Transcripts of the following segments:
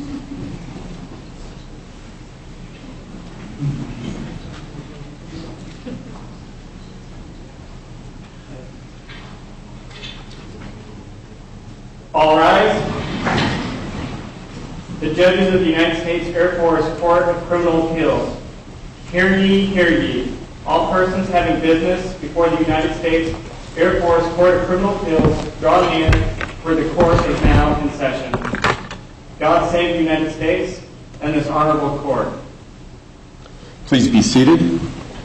All rise. The judges of the United States Air Force Court of Criminal Appeals. Hear ye, hear ye. All persons having business before the United States Air Force Court of Criminal Appeals, draw near, for the court is now in session. God save the United States and this honorable court. Please be seated.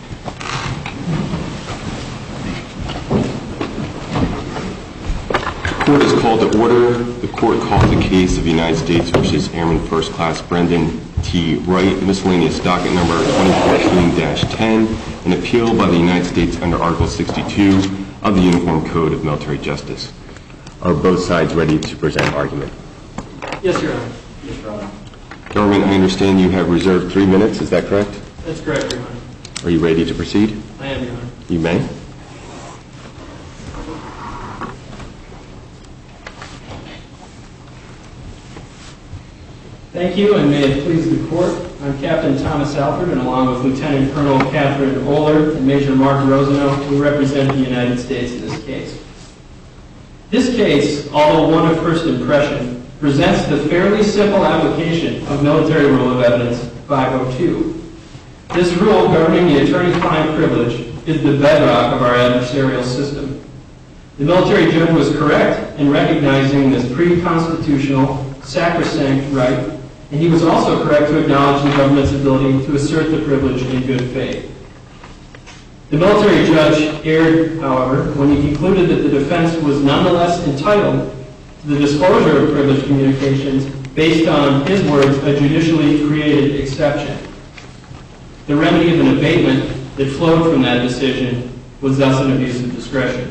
The court is called to order. The court calls the case of the United States v. Airman First Class Brendan T. Wright, miscellaneous docket number 2014-10, an appeal by the United States under Article 62 of the Uniform Code of Military Justice. Are both sides ready to present argument? Yes, Your Honor. Yes, Your Honor. Government, I understand you have reserved 3 minutes. Is that correct? That's correct, Your Honor. Are you ready to proceed? I am, Your Honor. You may. Thank you, and may it please the court. I'm Captain Thomas Alford, and along with Lieutenant Colonel Catherine Oler and Major Mark Rosano, we represent the United States in this case. This case, although one of first impression, presents the fairly simple application of Military Rule of Evidence 502. This rule governing the attorney-client privilege is the bedrock of our adversarial system. The military judge was correct in recognizing this pre-constitutional, sacrosanct right, and he was also correct to acknowledge the government's ability to assert the privilege in good faith. The military judge erred, however, when he concluded that the defense was nonetheless entitled to the disclosure of privileged communications based on, his words, a judicially created exception. The remedy of an abatement that flowed from that decision was thus an abuse of discretion.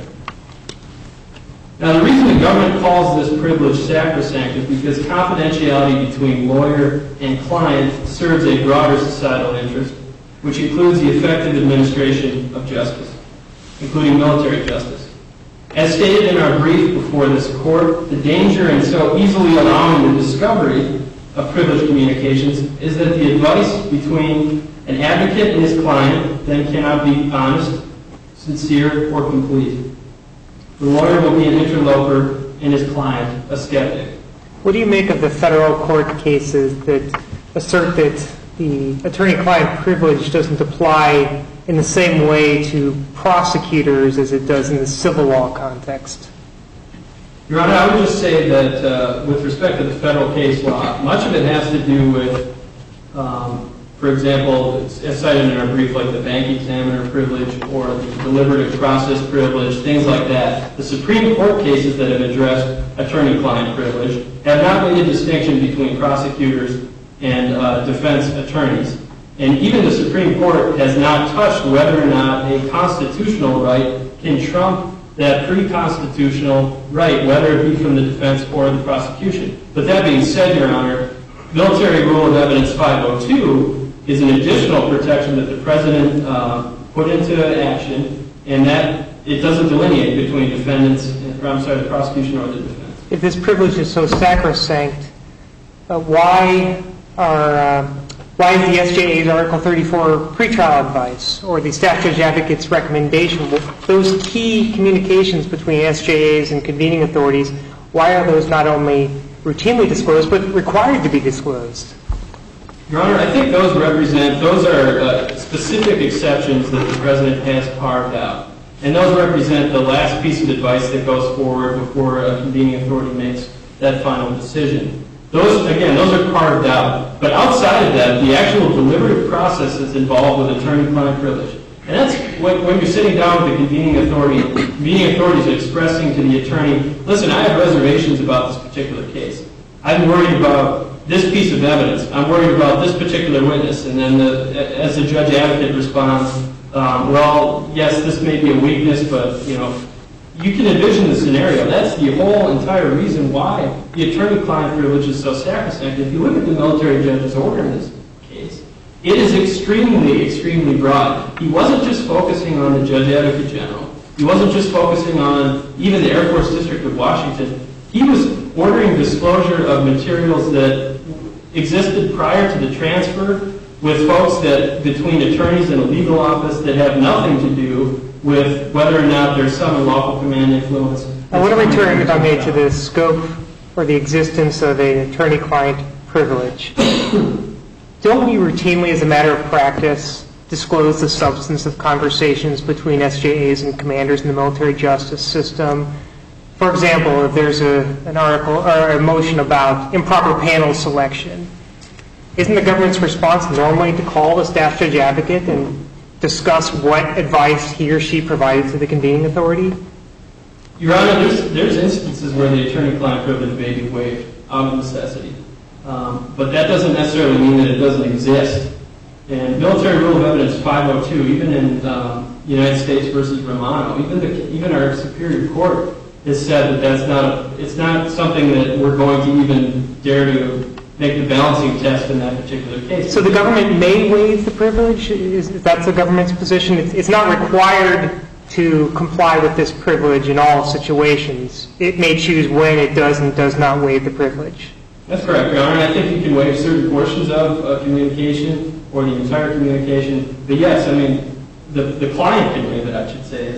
Now, the reason the government calls this privilege sacrosanct is because confidentiality between lawyer and client serves a broader societal interest, which includes the effective administration of justice, including military justice. As stated in our brief before this court, the danger in so easily allowing the discovery of privileged communications is that the advice between an advocate and his client then cannot be honest, sincere, or complete. The lawyer will be an interloper and his client a skeptic. What do you make of the federal court cases that assert that the attorney-client privilege doesn't apply in the same way to prosecutors as it does in the civil law context? Your Honor, I would just say that with respect to the federal case law, much of it has to do with, for example, as cited in our brief, like the bank examiner privilege or the deliberative process privilege, things like that. The Supreme Court cases that have addressed attorney-client privilege have not made a distinction between prosecutors and defense attorneys. And even the Supreme Court has not touched whether or not a constitutional right can trump that pre-constitutional right, whether it be from the defense or the prosecution. But that being said, Your Honor, Military Rule of Evidence 502 is an additional protection that the President put into action, and that it doesn't delineate between defendants, the prosecution or the defense. If this privilege is so sacrosanct, why is the SJA's Article 34 pretrial advice or the Staff Judge Advocate's recommendation, those key communications between SJAs and convening authorities, why are those not only routinely disclosed but required to be disclosed? Your Honor, I think those are specific exceptions that the President has carved out. And those represent the last piece of advice that goes forward before a convening authority makes that final decision. Those are carved out. But outside of that, the actual deliberative process is involved with attorney-client privilege. And that's when you're sitting down with the convening authorities expressing to the attorney, listen, I have reservations about this particular case. I'm worried about this piece of evidence. I'm worried about this particular witness. And then as the judge advocate responds, well, yes, this may be a weakness, but, you can envision the scenario. That's the whole entire reason why the attorney-client privilege is so sacrosanct. If you look at the military judge's order in this case, it is extremely, extremely broad. He wasn't just focusing on the Judge Advocate General. He wasn't just focusing on even the Air Force District of Washington. He was ordering disclosure of materials that existed prior to the transfer with folks that, between attorneys in a legal office, that have nothing to do with whether or not there's some unlawful command influence. I want to return, if I may, to the scope or the existence of an attorney-client privilege. Don't we routinely, as a matter of practice, disclose the substance of conversations between SJAs and commanders in the military justice system? For example, if there's an article or a motion about improper panel selection, isn't the government's response normally to call the staff judge advocate and discuss what advice he or she provided to the convening authority? Your Honor, there's instances where the attorney-client privilege may be waived out of necessity. But that doesn't necessarily mean that it doesn't exist. And Military Rule of Evidence 502, even in United States versus Romano, even our Superior Court has said that it's not something that we're going to even dare to make the balancing test in that particular case. So the government may waive the privilege? Is that the government's position? It's not required to comply with this privilege in all situations. It may choose when it does and does not waive the privilege. That's correct, Your Honor. I think you can waive certain portions of communication or the entire communication. But yes, I mean, the client can waive it, I should say.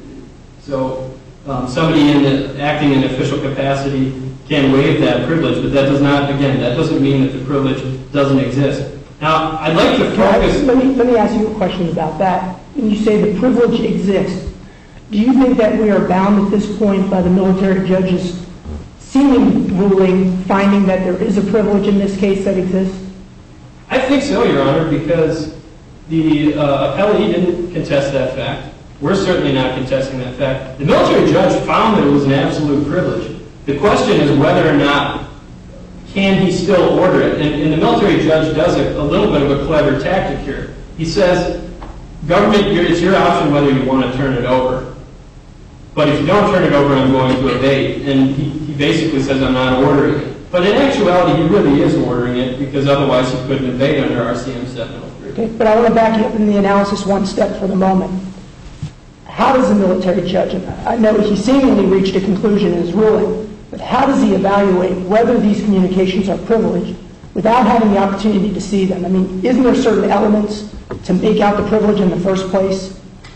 So somebody acting in official capacity can waive that privilege, but that does not, again, that doesn't mean that the privilege doesn't exist. Now, I'd like to focus... Let me ask you a question about that. When you say the privilege exists, do you think that we are bound at this point by the military judge's seeming ruling, finding that there is a privilege in this case that exists? I think so, Your Honor, because the appellee didn't contest that fact. We're certainly not contesting that fact. The military judge found that it was an absolute privilege. The question is whether or not can he still order it. And the military judge does a little bit of a clever tactic here. He says, government, it's your option whether you want to turn it over. But if you don't turn it over, I'm going to evade. And he basically says, I'm not ordering it. But in actuality, he really is ordering it because otherwise he couldn't evade under RCM 703. Okay, but I want to back you up in the analysis one step for the moment. How does the military judge, and I know he seemingly reached a conclusion in his ruling, but how does he evaluate whether these communications are privileged without having the opportunity to see them? I mean, isn't there certain elements to make out the privilege in the first place?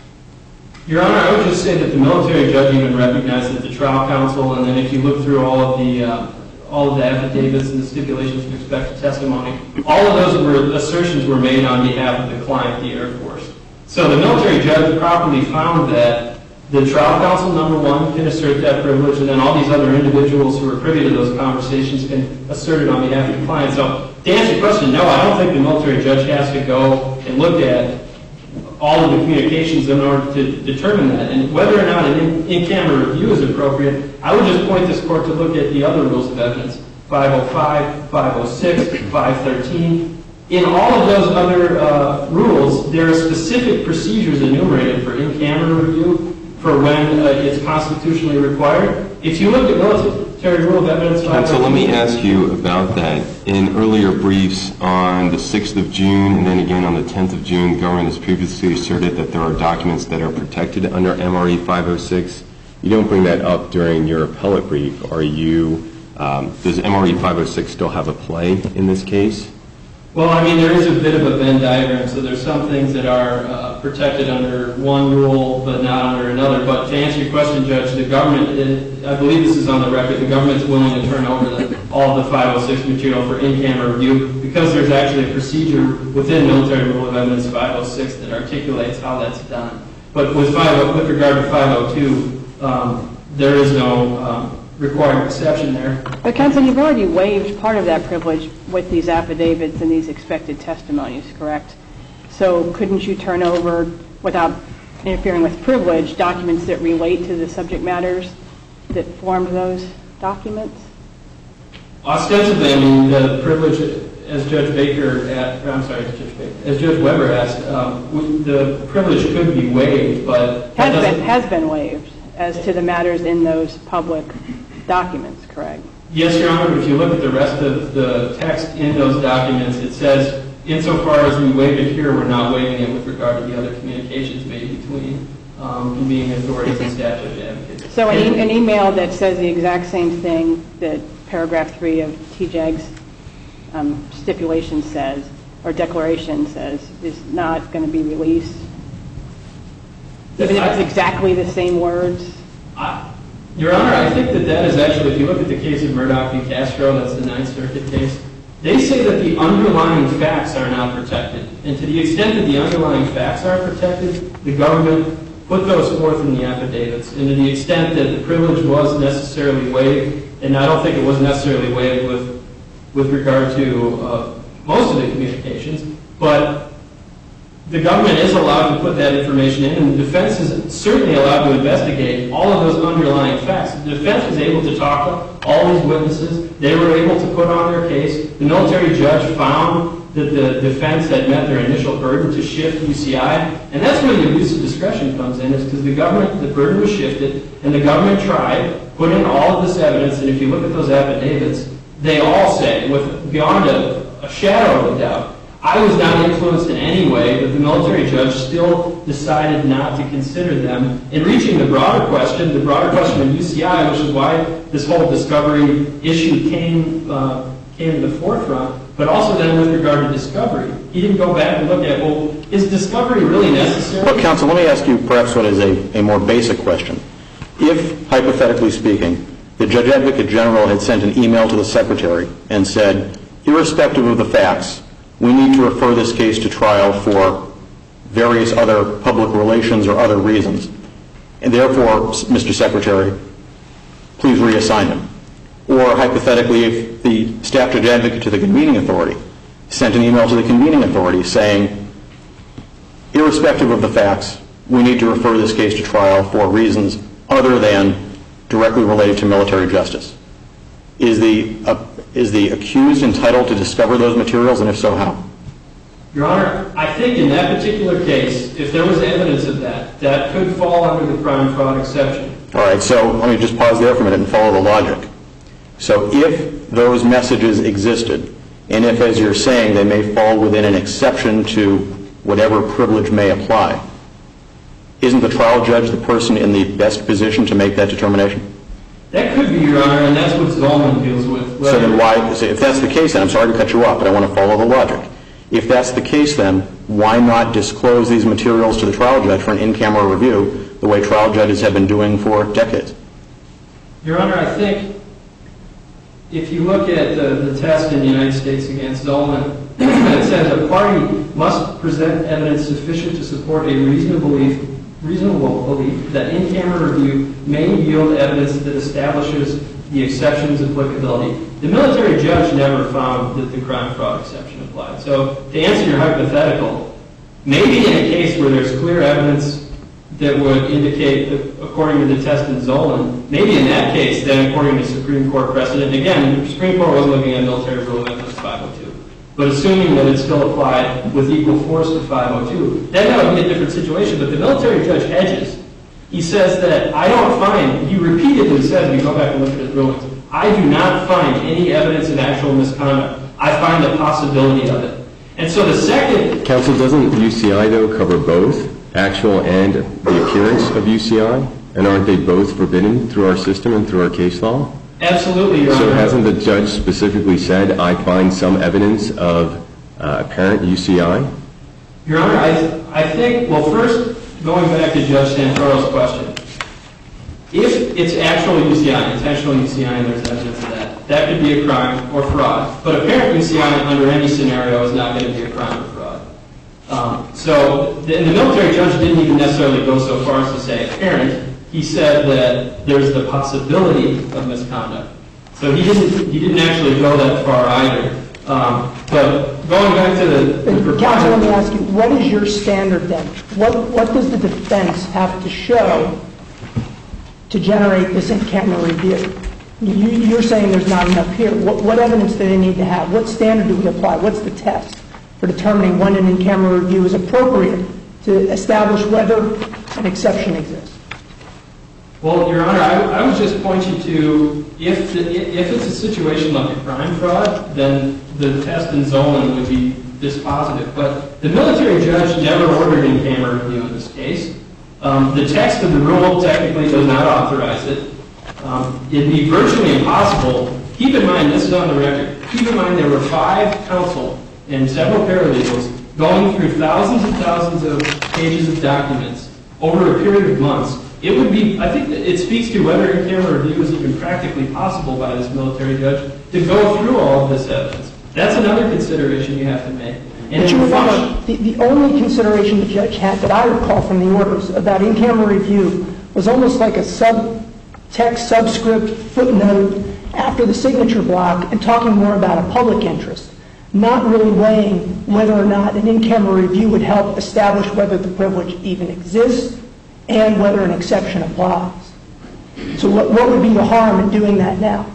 Your Honor, I would just say that the military judge even recognized that the trial counsel, and then if you look through all of the affidavits and the stipulations with respect to testimony, all of those assertions were made on behalf of the client, the Air Force. So the military judge properly found that the trial counsel, number one, can assert that privilege, and then all these other individuals who are privy to those conversations can assert it on behalf of the client. So to answer your question, no, I don't think the military judge has to go and look at all of the communications in order to determine that. And whether or not an in-camera review is appropriate, I would just point this court to look at the other rules of evidence, 505, 506, 513. In all of those other rules, there are specific procedures enumerated for in-camera review for when it's constitutionally required. If you look at military rule of evidence 513... So let me ask you about that. In earlier briefs on the 6th of June and then again on the 10th of June, the government has previously asserted that there are documents that are protected under MRE 506. You don't bring that up during your appellate brief. Are you... does MRE 506 still have a play in this case? Well, I mean, there is a bit of a Venn diagram, so there's some things that are protected under one rule but not under another. But to answer your question, Judge, the government, I believe this is on the record, the government's willing to turn over all of the 506 material for in-camera review because there's actually a procedure within military rule of evidence 506 that articulates how that's done. But with regard to 502, there is no required exception there. But, Counsel, you've already waived part of that privilege with these affidavits and these expected testimonies, correct? So couldn't you turn over, without interfering with privilege, documents that relate to the subject matters that formed those documents? Ostensibly, I mean, the privilege, as Judge Weber asked, the privilege could be waived, but... Has been waived as to the matters in those public documents, correct? Yes, Your Honor, but if you look at the rest of the text in those documents, it says, insofar as we waive it here, we're not waiving it with regard to the other communications made between convening authorities and staff judge advocates. So an email that says the exact same thing that paragraph 3 of TJAG's stipulation says, or declaration says, is not going to be released? Even if it's exactly the same words? Your Honor, I think that is actually, if you look at the case of Murdoch v. Castro, that's the Ninth Circuit case, they say that the underlying facts are not protected. And to the extent that the underlying facts are protected, the government put those forth in the affidavits. And to the extent that the privilege was necessarily waived, and I don't think it was necessarily waived with regard to most of the communications, but the government is allowed to put that information in, and the defense is certainly allowed to investigate all of those underlying facts. The defense was able to talk to all these witnesses. They were able to put on their case. The military judge found that the defense had met their initial burden to shift UCI, and that's where the abuse of discretion comes in, is because the burden was shifted, and the government tried, put in all of this evidence, and if you look at those affidavits, they all say, beyond a shadow of a doubt, I was not influenced in any way, but the military judge still decided not to consider them in reaching the broader question of UCI, which is why this whole discovery issue came to the forefront, but also then with regard to discovery. He didn't go back and look at, well, is discovery really necessary? Well, counsel, let me ask you perhaps what is a more basic question. If, hypothetically speaking, the Judge Advocate General had sent an email to the Secretary and said, irrespective of the facts, we need to refer this case to trial for various other public relations or other reasons, and therefore, Mr. Secretary, please reassign him. Or hypothetically, if the Staff Judge Advocate to the Convening Authority sent an email to the Convening Authority saying, irrespective of the facts, we need to refer this case to trial for reasons other than directly related to military justice. Is the accused entitled to discover those materials, and if so, how? Your Honor, I think in that particular case, if there was evidence of that, that could fall under the crime fraud exception. All right, so let me just pause there for a minute and follow the logic. So if those messages existed, and if, as you're saying, they may fall within an exception to whatever privilege may apply, isn't the trial judge the person in the best position to make that determination? That could be, Your Honor, and that's what Zolman deals with. So then why, if that's the case, then I'm sorry to cut you off, but I want to follow the logic. If that's the case, then why not disclose these materials to the trial judge for an in-camera review the way trial judges have been doing for decades? Your Honor, I think if you look at the test in the United States against Zolman, it says a party must present evidence sufficient to support a reasonable belief that in-camera review may yield evidence that establishes the exception's applicability. The military judge never found that the crime fraud exception applied. So to answer your hypothetical, maybe in a case where there's clear evidence that would indicate, according to the test in Zolman, maybe in that case, then according to Supreme Court precedent, again, the Supreme Court wasn't looking at military rule of evidence 502. But assuming that it still applied with equal force to 502, then that would be a different situation. But the military judge hedges. He says that I don't find, he repeatedly says, if you go back and look at his rulings, I do not find any evidence of actual misconduct. I find the possibility of it. And so the second... Counsel, doesn't UCI, though, cover both actual and the appearance of UCI? And aren't they both forbidden through our system and through our case law? Absolutely, Your Honor. So hasn't the judge specifically said, I find some evidence of apparent UCI? Your Honor, I think, well, first, going back to Judge Santoro's question, if it's actual UCI, intentional UCI, and there's evidence of that, that could be a crime or fraud. But apparent UCI under any scenario is not going to be a crime or fraud. So the military judge didn't even necessarily go so far as to say apparent. He said that there's the possibility of misconduct. So he didn't actually go that far either. But going back to the... Counsel, let me ask you, what is your standard then? What does the defense have to show to generate this in-camera review? You're saying there's not enough here. What evidence do they need to have? What standard do we apply? What's the test for determining when an in-camera review is appropriate to establish whether an exception exists? Well, Your Honor, I would just point you to, if it's a situation like a crime fraud, then the test in Zolman would be dispositive. But the military judge never ordered in-camera review in this case. The text of the rule technically does not authorize it. It'd be virtually impossible. Keep in mind, this is on the record. keep in mind there were 5 counsel and several paralegals going through thousands and thousands of pages of documents over a period of months. It would be, I think it speaks to whether in-camera review is even practically possible by this military judge to go through all of this evidence. That's another consideration you have to make. And But Your Honor, the only consideration the judge had that I recall from the orders about in-camera review was almost like a subtext, subscript, footnote after the signature block and talking more about a public interest, not really weighing whether or not an in-camera review would help establish whether the privilege even exists and whether an exception applies. So what would be the harm in doing that now?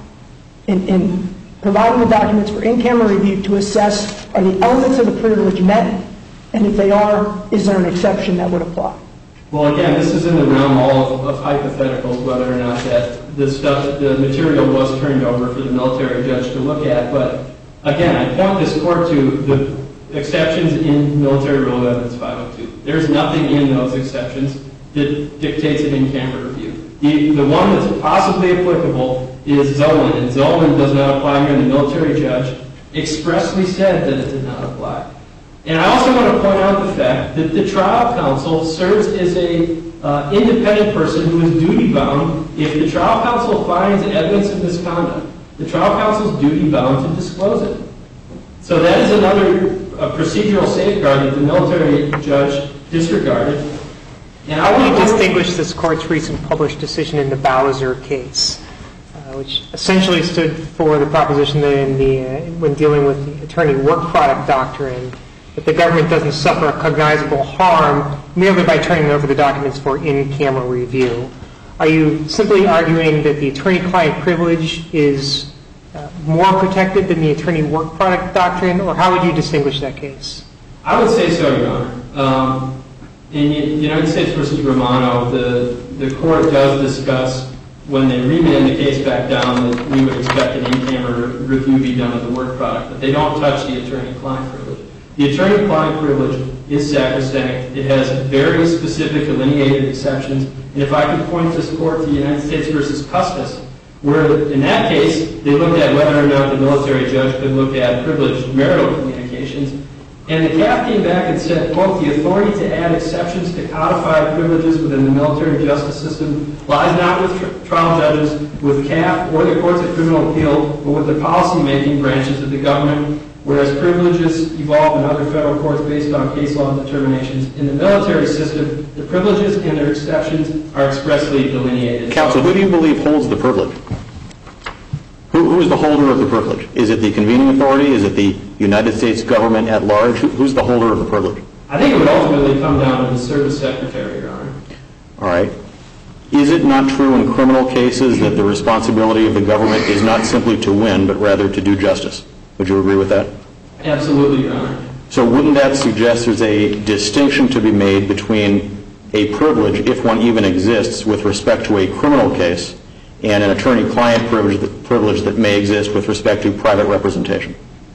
In providing the documents for in-camera review to assess are the elements of the privilege met, and if they are, is there an exception that would apply? Well, again, this is in the realm all of hypotheticals, whether or not that the material was turned over for the military judge to look at. But again, I point this court to the exceptions in Military Rule of Evidence 502. There's nothing in those exceptions that dictates an in-camera review. The one that's possibly applicable is Zolan, and Zolan does not apply here, and the military judge expressly said that it did not apply. And I also want to point out the fact that the trial counsel serves as a independent person who is duty-bound. If the trial counsel finds evidence of misconduct, the trial counsel is duty-bound to disclose it. So that is another procedural safeguard that the military judge disregarded. And I want to distinguish this court's recent published decision in the Bowser case, which essentially stood for the proposition that when dealing with the attorney work product doctrine, that the government doesn't suffer a cognizable harm merely by turning over the documents for in-camera review. Are you simply arguing that the attorney-client privilege is more protected than the attorney work product doctrine, or how would you distinguish that case? I would say so, Your Honor. In United States v. Romano, the court does discuss when they remand the case back down that we would expect an in-camera review be done of the work product, but they don't touch the attorney-client privilege. The attorney-client privilege is sacrosanct. It has very specific delineated exceptions. And if I could point this court to United States v. Custis, where in that case they looked at whether or not the military judge could look at privileged marital communications, and the CAF came back and said, quote, the authority to add exceptions to codified privileges within the military justice system lies not with trial judges, with CAF, or the courts of criminal appeal, but with the policy-making branches of the government, whereas privileges evolve in other federal courts based on case law determinations. In the military system, the privileges and their exceptions are expressly delineated. Counsel, who do you believe holds the privilege? Who is the holder of the privilege? Is it the convening authority? Is it the United States government at large? Who's the holder of the privilege? I think it would ultimately come down to the service secretary, Your Honor. All right. Is it not true in criminal cases that the responsibility of the government is not simply to win, but rather to do justice? Would you agree with that? Absolutely, Your Honor. So wouldn't that suggest there's a distinction to be made between a privilege, if one even exists, with respect to a criminal case, and an attorney-client privilege that may exist with respect to private representation?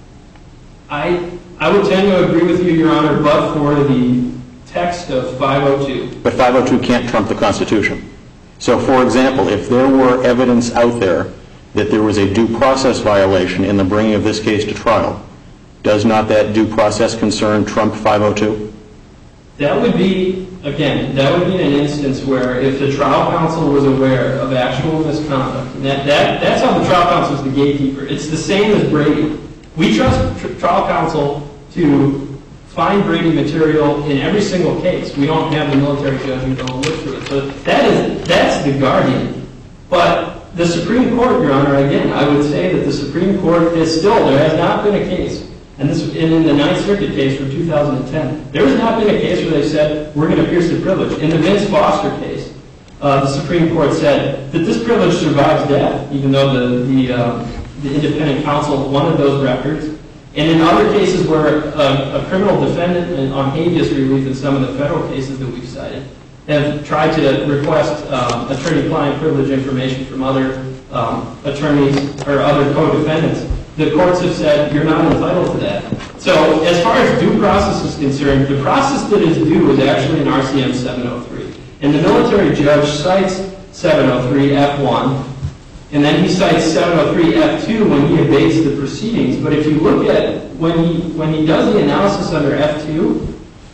I would tend to agree with you, Your Honor, but for the text of 502. But 502 can't trump the Constitution. So, for example, if there were evidence out there that there was a due process violation in the bringing of this case to trial, does not that due process concern trump 502? That would be, again, that would be an instance where if the trial counsel was aware of actual misconduct, and that's how the trial counsel is the gatekeeper. It's the same as Brady. We trust trial counsel to find Brady material in every single case. We don't have the military judge who don't look through it. So that's the guardian. But the Supreme Court, Your Honor, again, I would say that the Supreme Court is still, there has not been a case, and in the Ninth Circuit case from 2010, there has not been a case where they said, we're going to pierce the privilege. In the Vince Foster case, the Supreme Court said that this privilege survives death, even though the independent counsel wanted those records. And in other cases where a criminal defendant on habeas relief in some of the federal cases that we've cited have tried to request attorney-client privilege information from other attorneys or other co-defendants, the courts have said you're not entitled to that. So as far as due process is concerned, the process that is due is actually in RCM 703. And the military judge cites 703 F1. And then he cites 703F2 when he abates the proceedings. But if you look at when he does the analysis under F2,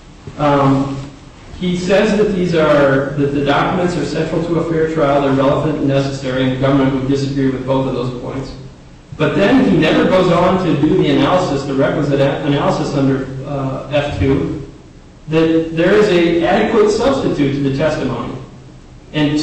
he says that the documents are central to a fair trial, they're relevant and necessary, and the government would disagree with both of those points. But then he never goes on to do the analysis, the requisite analysis under F2, that there is an adequate substitute to the testimony. And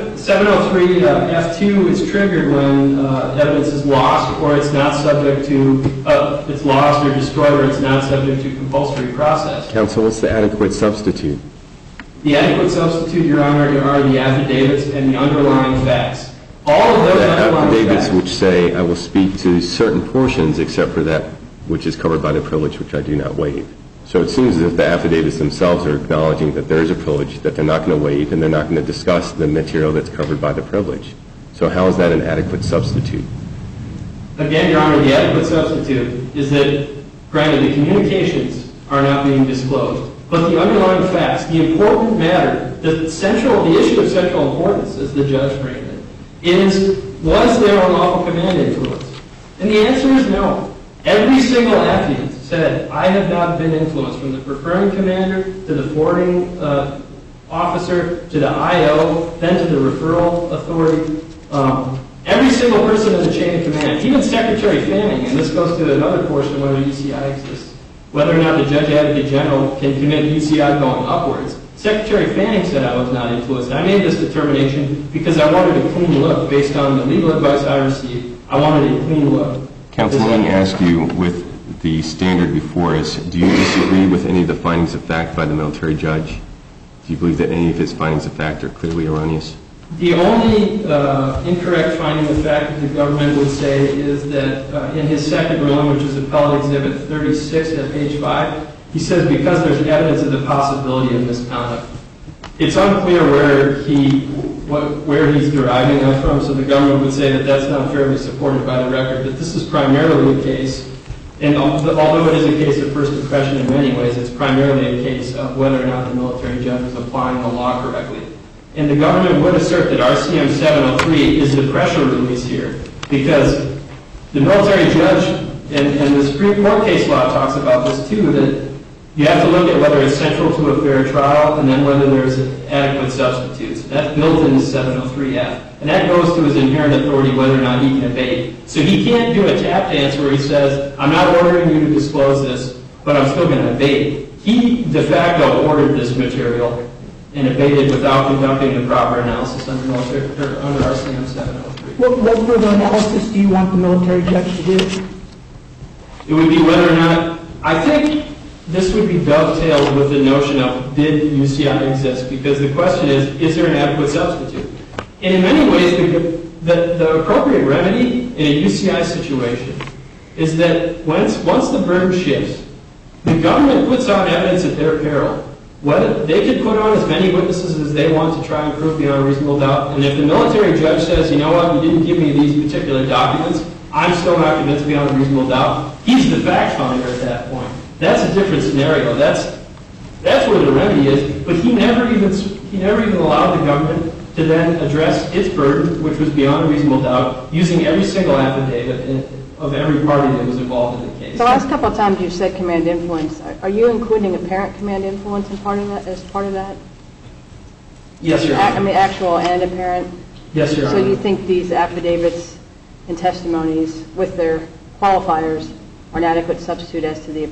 703F2 is triggered when evidence is lost or it's not subject to, it's lost or destroyed or it's not subject to compulsory process. Counsel, what's the adequate substitute? The adequate substitute, Your Honor, are the affidavits and the underlying facts. All of those underlying Affidavits facts. which say, I will speak to certain portions except for that which is covered by the privilege, which I do not waive. So it seems as if the affidavits themselves are acknowledging that there is a privilege, that they're not going to waive, and they're not going to discuss the material that's covered by the privilege. So how is that an adequate substitute? Again, Your Honor, the adequate substitute is that, granted, the communications are not being disclosed, but the underlying facts, the important matter, the issue of central importance, as the judge framed it, is, was there unlawful command influence? And the answer is no. Every single affidavit said, I have not been influenced, from the preferring commander to the forwarding officer to the I.O., then to the referral authority. Every single person in the chain of command, even Secretary Fanning, and this goes to another portion of whether UCI exists, whether or not the Judge Advocate General can commit UCI going upwards. Secretary Fanning said I was not influenced. I made this determination because I wanted a clean look based on the legal advice I received. I wanted a clean look. Counsel, let me ask you, with the standard before us, do you disagree with any of the findings of fact by the military judge? Do you believe that any of his findings of fact are clearly erroneous? The only incorrect finding of fact that the government would say is that in his second ruling, which is Appellate Exhibit 36 at page 5, he says because there's evidence of the possibility of misconduct. It's unclear where he's deriving that from, so the government would say that that's not fairly supported by the record, but this is primarily a case, and although it is a case of first impression in many ways, it's primarily a case of whether or not the military judge is applying the law correctly. And the government would assert that RCM 703 is the pressure release here, because the military judge, and the Supreme Court case law talks about this too, that you have to look at whether it's central to a fair trial and then whether there's adequate substitutes. That's built into 703F. And that goes to his inherent authority whether or not he can evade. So he can't do a tap dance where he says, I'm not ordering you to disclose this, but I'm still going to evade. He de facto ordered this material and evaded without conducting the proper analysis under RCM 703. What further analysis do you want the military judge to do? It would be whether or not, I think this would be dovetailed with the notion of did UCI exist, because the question is there an adequate substitute? And in many ways, the appropriate remedy in a UCI situation is that once the burden shifts, the government puts on evidence at their peril. They could put on as many witnesses as they want to try and prove beyond reasonable doubt. And if the military judge says, you know what, you didn't give me these particular documents, I'm still not convinced beyond a reasonable doubt, he's the fact finder at that point. That's a different scenario. That's where the remedy is. But he never even allowed the government to then address its burden, which was beyond a reasonable doubt, using every single affidavit of every party that was involved in the case. The last couple of times you said command influence. Are you including apparent command influence as part of that? Yes, Your Honor. I mean, actual and apparent? Yes, Your Honor. So you think these affidavits and testimonies with their qualifiers are an adequate substitute as to the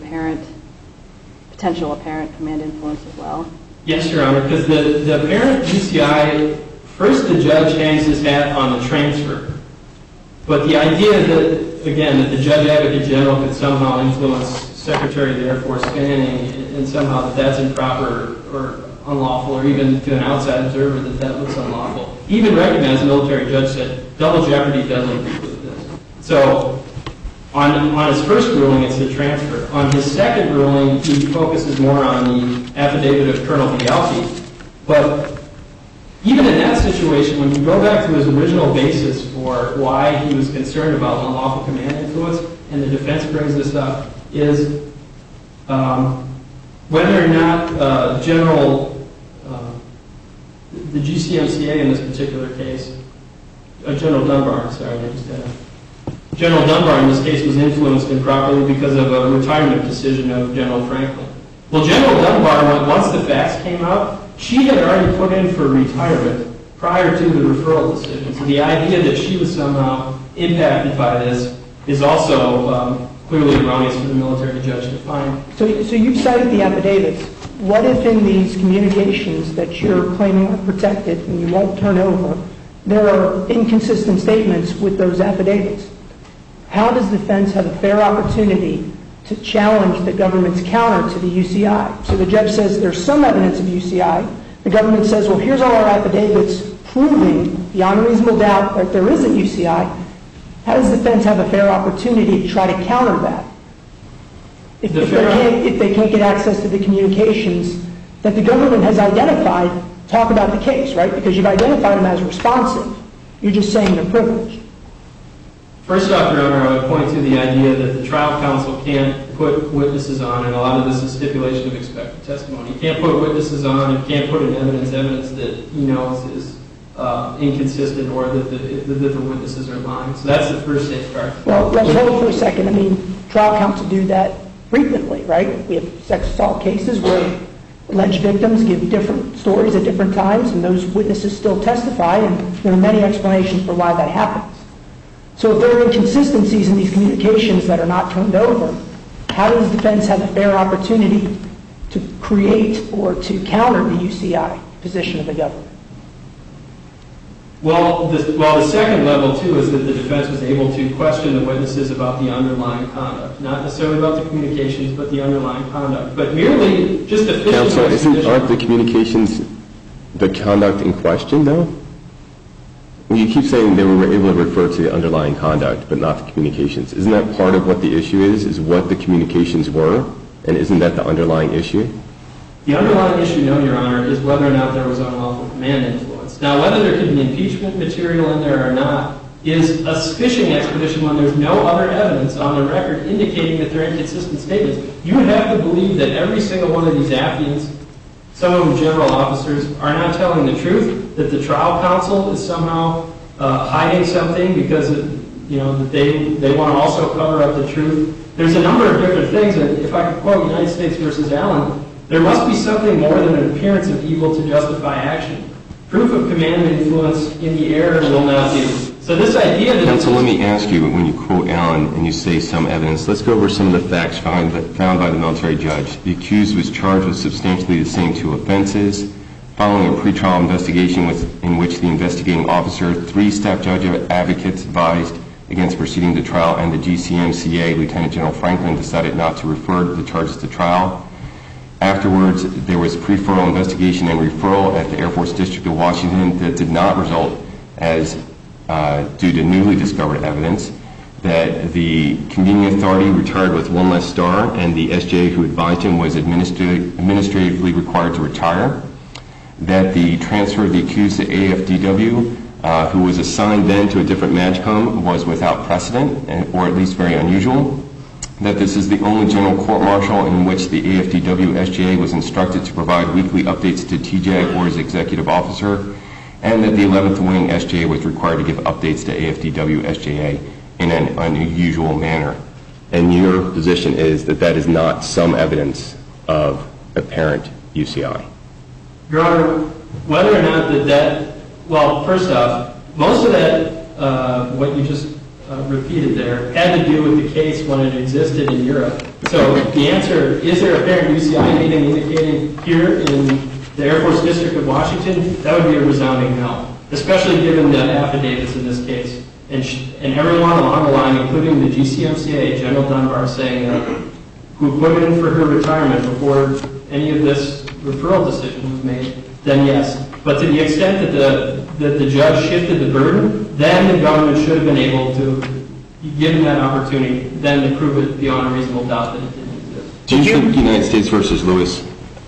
potential apparent command influence as well? Yes, Your Honor, because the apparent UCI, first the judge hangs his hat on the transfer. But the idea that, again, that the Judge Advocate General could somehow influence Secretary of the Air Force Fanning and somehow that's improper or unlawful, or even to an outside observer that looks unlawful. Even recognized, the military judge said, double jeopardy doesn't include this. So on his first ruling, it's the transfer. On his second ruling, he focuses more on the affidavit of Colonel Bialke. But even in that situation, when you go back to his original basis for why he was concerned about unlawful command influence, and the defense brings this up, is whether or not the GCMCA in this particular case General Dunbar, sorry. General Dunbar in this case was influenced improperly because of a retirement decision of General Franklin. Well, General Dunbar, once the facts came out, she had already put in for retirement prior to the referral decision. So the idea that she was somehow impacted by this is also clearly erroneous for the military judge to find. So you've cited the affidavits. What if in these communications that you're claiming are protected and you won't turn over, there are inconsistent statements with those affidavits? How does defense have a fair opportunity to challenge the government's counter to the UCI? So the judge says there's some evidence of UCI. The government says, well, here's all our affidavits proving beyond a reasonable doubt that there isn't UCI. How does defense have a fair opportunity to try to counter that? If they can't get access to the communications that the government has identified, talk about the case, right? Because you've identified them as responsive. You're just saying they're privileged. First off, Your Honor, I would point to the idea that the trial counsel can't put witnesses on, and a lot of this is stipulation of expected testimony. You can't put witnesses on, you can't put in evidence that he knows is inconsistent or that the witnesses are lying. So that's the first safeguard. Well, let's hold for a second. I mean, trial counsel do that frequently, right? We have sex assault cases where alleged victims give different stories at different times, and those witnesses still testify, and there are many explanations for why that happens. So if there are inconsistencies in these communications that are not turned over, how does defense have a fair opportunity to create or to counter the UCI position of the government? Well, the second level, too, is that the defense was able to question the witnesses about the underlying conduct. Not necessarily about the communications, but the underlying conduct. But merely just official Counsel, aren't the communications the conduct in question, though? Well, you keep saying they were able to refer to the underlying conduct, but not the communications. Isn't that part of what the issue is what the communications were? And isn't that the underlying issue? The underlying issue, no, Your Honor, is whether or not there was unlawful command influence. Now, whether there could be impeachment material in there or not is a fishing expedition when there's no other evidence on the record indicating that they're inconsistent statements. You would have to believe that every single one of these affiants, some of them general officers, are not telling the truth, that the trial counsel is somehow hiding something because that they want to also cover up the truth. There's a number of different things, and if I could quote United States v. Allen, there must be something more than an appearance of evil to justify action. Proof of command and influence in the air will not do. So this idea that... Counsel, let me ask you, when you quote Allen and you say some evidence, let's go over some of the facts found by the military judge. The accused was charged with substantially the same two offenses. Following a pretrial investigation in which the investigating officer, 3 staff judge advocates advised against proceeding to trial, and the GCMCA, Lieutenant General Franklin, decided not to refer the charges to trial. Afterwards, there was pre-referral investigation and referral at the Air Force District of Washington that did not result as due to newly discovered evidence, that the convening authority retired with 1 less star, and the SJA who advised him was administratively required to retire, that the transfer of the accused to AFDW, who was assigned then to a different MAGCOM, was without precedent, or at least very unusual, that this is the only general court-martial in which the AFDW SJA was instructed to provide weekly updates to TJAG or his executive officer, and that the 11th Wing SJA was required to give updates to AFDW SJA in an unusual manner. And your position is that that is not some evidence of apparent UCI? Your Honor, whether or not well, first off, most of that, what you just repeated there, had to do with the case when it existed in Europe. So the answer, is there apparent UCI anything indicating here in the Air Force District of Washington? That would be a resounding no, especially given the affidavits in this case. And everyone along the line, including the GCMCA, General Dunbar, saying who put in for her retirement before any of this referral decision was made, then yes. But to the extent that the judge shifted the burden, then the government should have been able to, given that opportunity, then to prove it beyond a reasonable doubt that it didn't exist. Do you think United States v. Lewis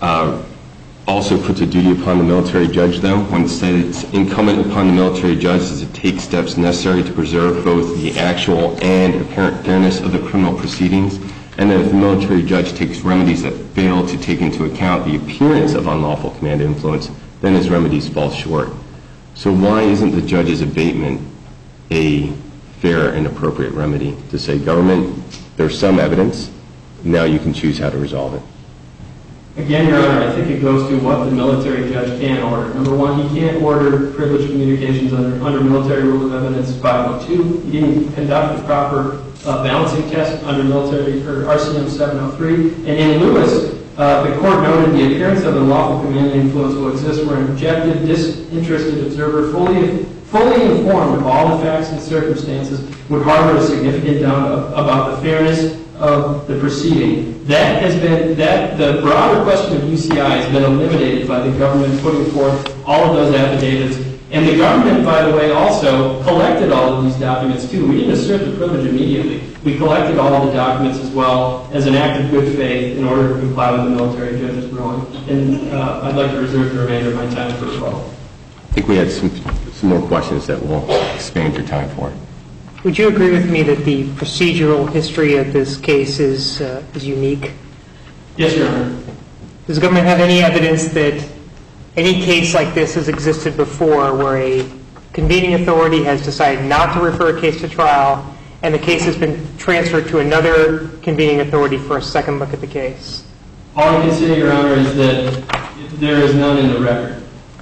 also puts a duty upon the military judge, though, when it says it's incumbent upon the military judge to take steps necessary to preserve both the actual and apparent fairness of the criminal proceedings, and that if the military judge takes remedies that fail to take into account the appearance of unlawful command influence, then his remedies fall short? So why isn't the judge's abatement a fair and appropriate remedy to say, government, there's some evidence, now you can choose how to resolve it? Again, Your Honor, I think it goes to what the military judge can order. Number one, he can't order privileged communications under Military Rule of Evidence 502. He didn't conduct the proper balancing test under military or RCM 703. And in Lewis, the court noted the appearance of unlawful command and influence will exist where an objective, disinterested observer fully informed of all the facts and circumstances would harbor a significant doubt about the fairness of the proceeding. That has been, the broader question of UCI has been eliminated by the government putting forth all of those affidavits. And the government, by the way, also collected all of these documents, too. We didn't assert the privilege immediately. We collected all of the documents as well as an act of good faith in order to comply with the military judge's ruling. And I'd like to reserve the remainder of my time for rebuttal. I think we had some more questions that we'll expand your time for. Would you agree with me that the procedural history of this case is unique? Yes, Your Honor. Does the government have any evidence that any case like this has existed before where a convening authority has decided not to refer a case to trial and the case has been transferred to another convening authority for a second look at the case? All I can say, Your Honor, is that there is none in the record.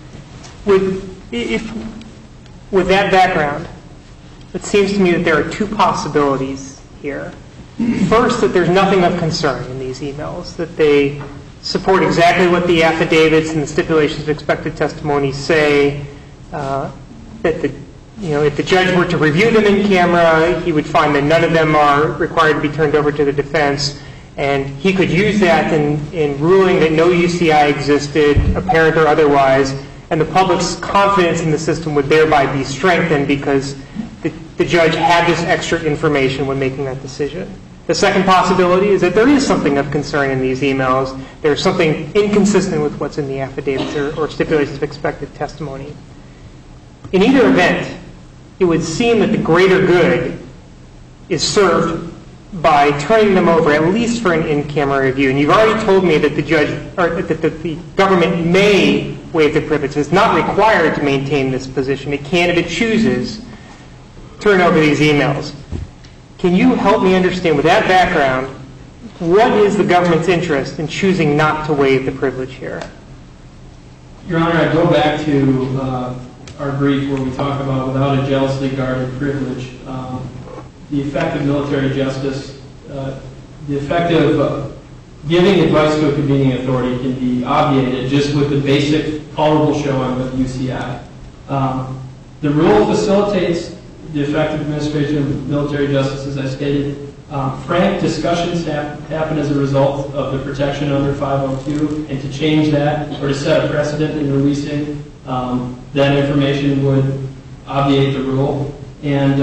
With that background, it seems to me that there are two possibilities here. First, that there's nothing of concern in these emails, that they support exactly what the affidavits and the stipulations of expected testimony say, that if the judge were to review them in camera, he would find that none of them are required to be turned over to the defense, and he could use that in ruling that no UCI existed, apparent or otherwise, and the public's confidence in the system would thereby be strengthened because the judge had this extra information when making that decision. The second possibility is that there is something of concern in these emails. There's something inconsistent with what's in the affidavits or stipulations of expected testimony. In either event, it would seem that the greater good is served by turning them over at least for an in-camera review. And you've already told me that the government may waive the privilege. It's not required to maintain this position. It can, if it chooses, turn over these emails. Can you help me understand, with that background, what is the government's interest in choosing not to waive the privilege here? Your Honor, I go back to our brief where we talk about without a jealously guarded privilege, the effect of military justice, the effect of giving advice to a convening authority can be obviated just with the basic tolerable showing of UCI. The rule facilitates the effective administration of military justice, as I stated. Frank discussions happen as a result of the protection under 502, and to change that or to set a precedent in releasing that information would obviate the rule. And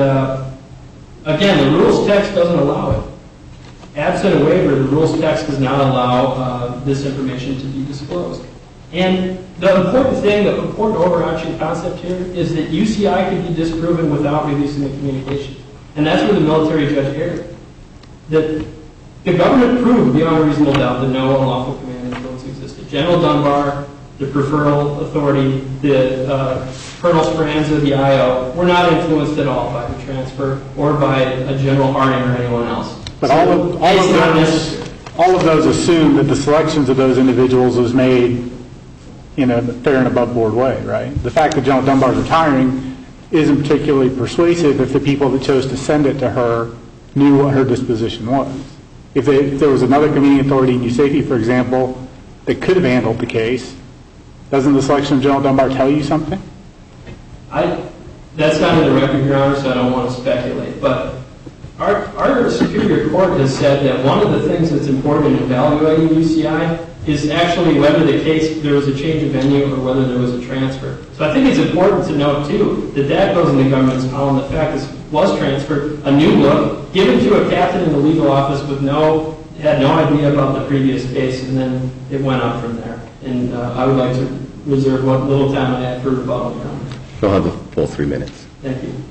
again, the rules text doesn't allow it. Absent a waiver, the rules text does not allow this information to be disclosed. And the important thing, the important overarching concept here is that UCI can be disproven without releasing the communication. And that's where the military judge erred. That the government proved beyond a reasonable doubt that no unlawful command and influence existed. General Dunbar, the peripheral authority, the Colonel Speranza, the IO, were not influenced at all by the transfer or by a General Harding or anyone else. But all of those assume that the selections of those individuals was made in a fair and above board way, right? The fact that General Dunbar is retiring isn't particularly persuasive if the people that chose to send it to her knew what her disposition was. If there was another convening authority in USAFE, for example, that could have handled the case, doesn't the selection of General Dunbar tell you something? That's not in the record, Your Honor, so I don't want to speculate. But our Superior Court has said that one of the things that's important in evaluating UCI is actually whether there was a change of venue or whether there was a transfer. So I think it's important to note, too, that goes in the government's column. The fact this was transferred, a new look, given to a captain in the legal office with had no idea about the previous case, and then it went on from there. And I would like to reserve what little time I have for rebuttal, Your Honor. You'll have the full 3 minutes. Thank you.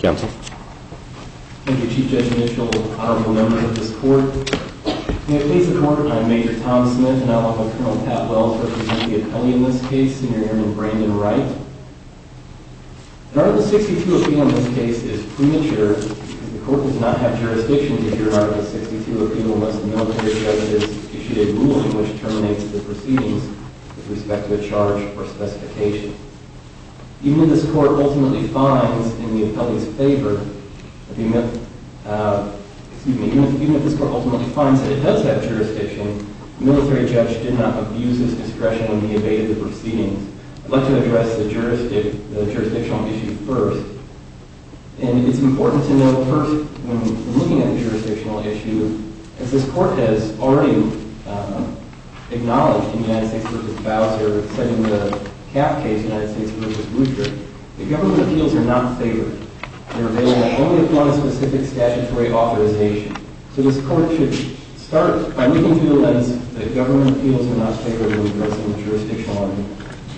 Counsel. Thank you, Chief Judge Mitchell, honorable members of this court. May it please the court, I'm Major Tom Smith, and I, along with Colonel Pat Wells, represent the appellee in this case, Senior Airman Brandon Wright. An Article 62 appeal in this case is premature because the court does not have jurisdiction to hear an Article 62 appeal unless the military judge has issued a ruling which terminates the proceedings with respect to a charge or specification. Even if this court ultimately finds in the appellee's favor, even if this court ultimately finds that it does have jurisdiction, the military judge did not abuse his discretion when he evaded the proceedings. I'd like to address the jurisdictional issue first. And it's important to know first, when looking at the jurisdictional issue, as this court has already acknowledged in United States v. Bowser, citing the CAP case, United States v. Boucher, the government appeals are not favored. They're available only upon a specific statutory authorization. So this court should start by looking through the lens that government appeals are not favored when addressing the jurisdictional argument.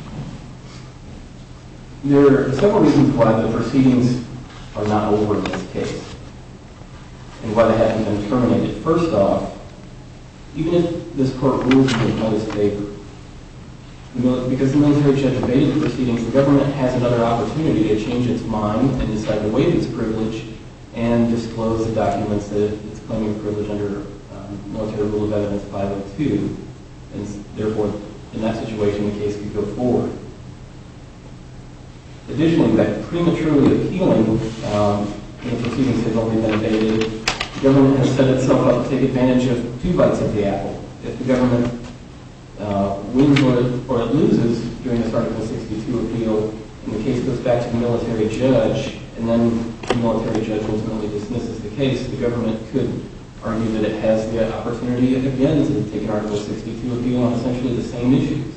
There are several reasons why the proceedings are not over in this case and why they haven't been terminated. First off, even if this court rules in the appellee's favor, because the military judge evaded the proceedings, the government has another opportunity to change its mind and decide to waive its privilege and disclose the documents that it's claiming privilege under Military Rule of Evidence 502. And therefore, in that situation, the case could go forward. Additionally, that prematurely appealing when the proceedings have only been evaded, the government has set itself up to take advantage of two bites of the apple. If the government wins or it loses during this Article 62 appeal, and the case goes back to the military judge, and then the military judge ultimately dismisses the case, the government could argue that it has the opportunity again to take an Article 62 appeal on essentially the same issues.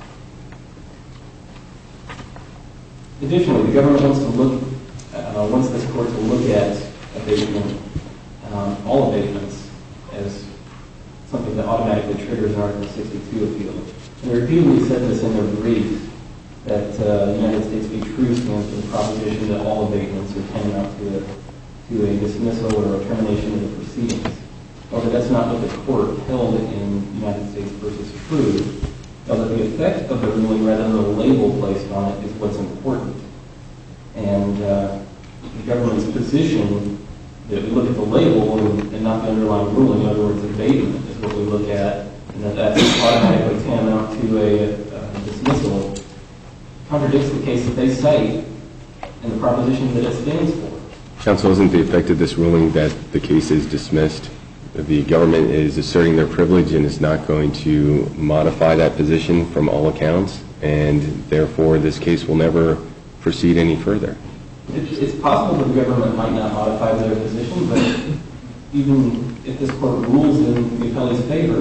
Additionally, the government wants this court to look at abatement, all abatements, as something that automatically triggers an Article 62 appeal. And they repeatedly said this in their brief, that the United States v. True stands for the proposition that all abatements are tantamount to a dismissal or a termination of the proceedings. However, that's not what the court held in United States v. True. Although the effect of the ruling rather than the label placed on it is what's important. And the government's position that we look at the label and not the underlying ruling, in other words, abatement is what we look at, and that's automatically tantamount to a dismissal, contradicts the case that they cite and the proposition that it stands for. Counsel, isn't the effect of this ruling that the case is dismissed? The government is asserting their privilege and is not going to modify that position from all accounts, and therefore this case will never proceed any further. It's possible that the government might not modify their position, but even if this court rules in the appellee's favor,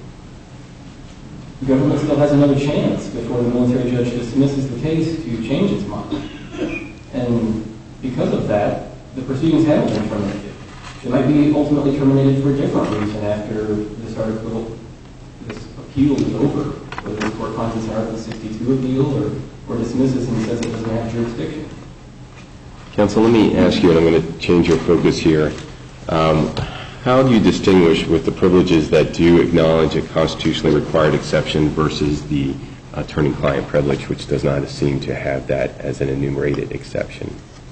the government still has another chance before the military judge dismisses the case to change its mind. And because of that, the proceedings haven't been terminated. It might be ultimately terminated for a different reason after this appeal is over, whether the court finds it's an Article 62 appeal or dismisses and says it doesn't have jurisdiction. Counsel, let me ask you, and I'm going to change your focus here. How do you distinguish with the privileges that do acknowledge a constitutionally required exception versus the attorney-client privilege, which does not seem to have that as an enumerated exception?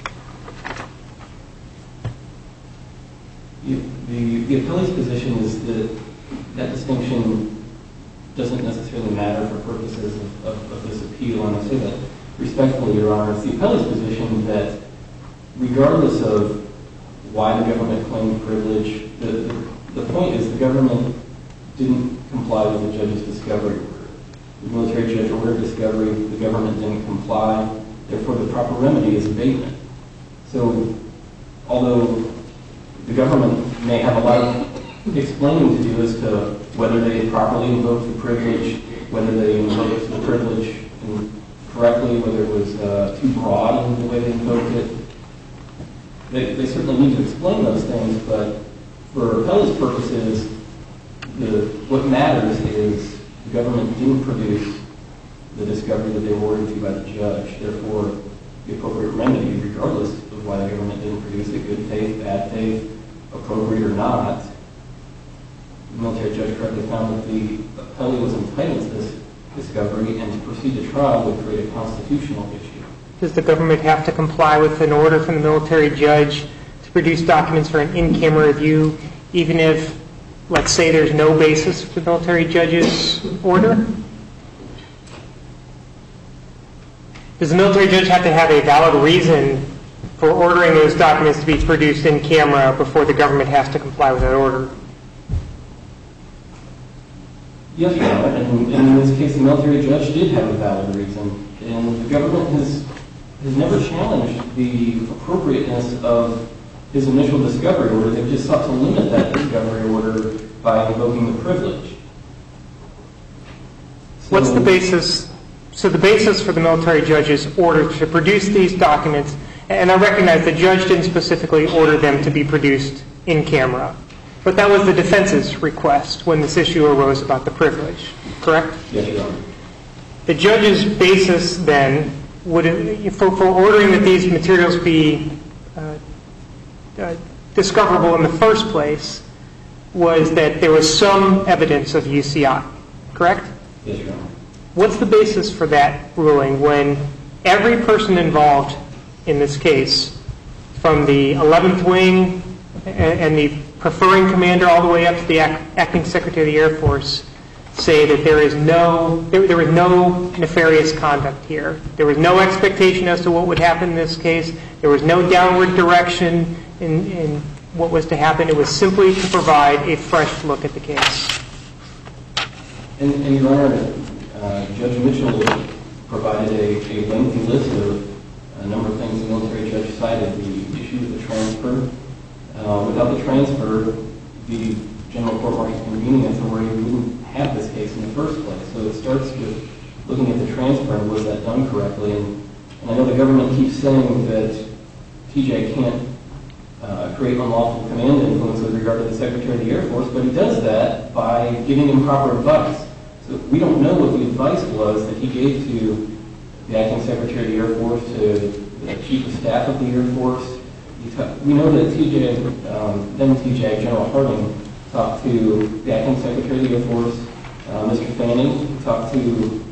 The appellee's position is that that distinction doesn't necessarily matter for purposes of this appeal, and I say that respectfully, Your Honor. It's the appellee's position that regardless of why the government claimed privilege, the point is the government didn't comply with the judge's discovery order. The military judge ordered discovery, the government didn't comply, therefore the proper remedy is abatement. So although the government may have a lot of explaining to do as to whether they properly invoked the privilege, whether they invoked the privilege correctly, whether it was too broad in the way they invoked it, they certainly need to explain those things, but for appellee's purposes, what matters is the government didn't produce the discovery that they were ordered to by the judge. Therefore, the appropriate remedy, regardless of why the government didn't produce it, good faith, bad faith, appropriate or not. The military judge correctly found that the appellee was entitled to this discovery, and to proceed to trial would create a constitutional issue. Does the government have to comply with an order from the military judge to produce documents for an in-camera review, even if, let's say, there's no basis for the military judge's order? Does the military judge have to have a valid reason for ordering those documents to be produced in camera before the government has to comply with that order? Yes, Your Honor, and in this case, the military judge did have a valid reason, and the government has never challenged the appropriateness of his initial discovery order. They've just sought to limit that discovery order by invoking the privilege. What's the basis? So the basis for the military judge's order to produce these documents, and I recognize the judge didn't specifically order them to be produced in camera, but that was the defense's request when this issue arose about the privilege, correct? Yes, Your Honor. The judge's basis then, for ordering that these materials be discoverable in the first place, was that there was some evidence of UCI, correct? Yes, Your Honor. What's the basis for that ruling when every person involved in this case, from the 11th Wing and the preferring commander all the way up to the acting secretary of the Air Force, say that there was no nefarious conduct here? There was no expectation as to what would happen in this case. There was no downward direction in what was to happen. It was simply to provide a fresh look at the case. And Your Honor, Judge Mitchell provided a lengthy list of a number of things the military judge cited. The issue of the transfer. Without the transfer, the General Court-Martial Convening Authority wouldn't have this case in the first place. So it starts with looking at the transfer and was that done correctly. And I know the government keeps saying that TJ can't create unlawful command influence with regard to the Secretary of the Air Force, but he does that by giving improper advice. So we don't know what the advice was that he gave to the acting Secretary of the Air Force, to the Chief of Staff of the Air Force. We know that then TJ, General Harding, talked to the acting Secretary of the Air Force, Mr. Fanning. He talked to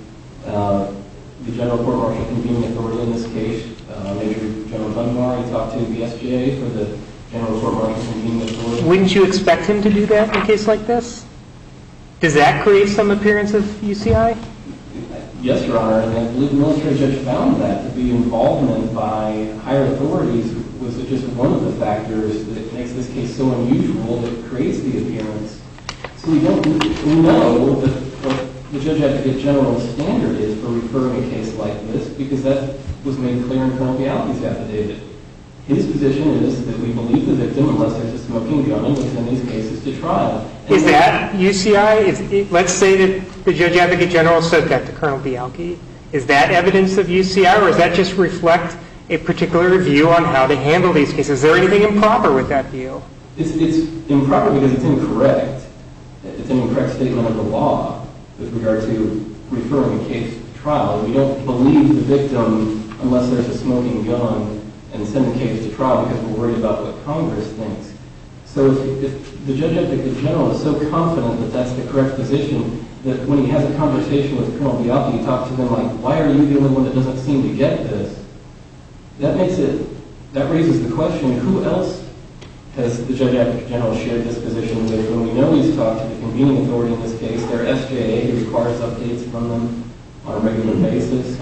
the General Court-Martial Convening Authority in this case, Major General Dunbar. He talked to the SJA for the General Court-Martial Convening Authority. Wouldn't you expect him to do that in a case like this? Does that create some appearance of UCI? Yes, Your Honor, and I believe the military judge found that to be involvement by higher authorities was just one of the factors that makes this case so unusual that it creates the appearance. So we know that what the Judge Advocate General's standard is for referring a case like this, because that was made clear in Colonel Bialke's affidavit. His position is that we believe the victim, unless there's a smoking gun, will send these cases to trial. Is that UCI? Let's say that the Judge Advocate General said that to Colonel Bialke. Is that evidence of UCI, or does that just reflect a particular view on how to handle these cases? Is there anything improper with that view? It's improper because it's incorrect. It's an incorrect statement of the law with regard to referring a case to trial. We don't believe the victim unless there's a smoking gun and send the case to trial because we're worried about what Congress thinks. So if the Judge Advocate General is so confident that that's the correct position, that when he has a conversation with Colonel Bialke, he talks to them like, why are you the only one that doesn't seem to get this? That raises the question, who else has the Judge Advocate General shared this position with? When we know he's talked to the convening authority in this case, their SJA, who requires updates from them on a regular basis.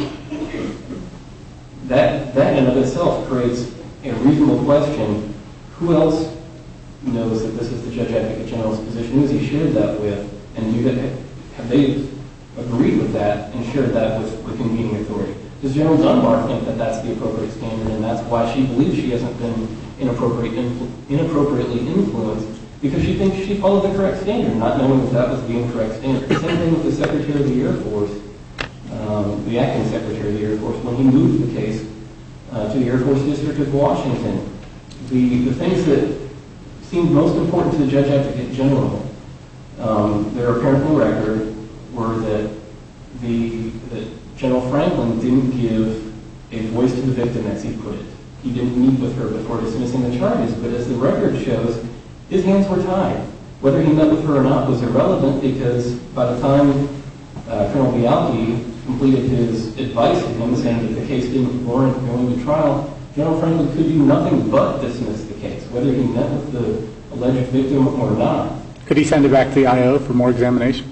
That in and of itself creates a reasonable question. Who else knows that this is the Judge Advocate General's position? Who has he shared that with? And have they agreed with that and shared that with the convening authority? Does General Dunbar think that that's the appropriate standard, and that's why she believes she hasn't been inappropriately influenced, because she thinks she followed the correct standard, not knowing that that was the incorrect standard? Same thing with the Secretary of the Air Force, the acting Secretary of the Air Force, when he moved the case to the Air Force District of Washington. The things that seemed most important to the Judge Advocate General, that are apparent in the record, were that General Franklin didn't give a voice to the victim, as he put it. he didn't meet with her before dismissing the charges. But as the record shows, his hands were tied. Whether he met with her or not was irrelevant because by the time Colonel Bialke completed his advice to him saying that the case didn't warrant going to trial, General Franklin could do nothing but dismiss the case, whether he met with the alleged victim or not. Could he send it back to the IO for more examination?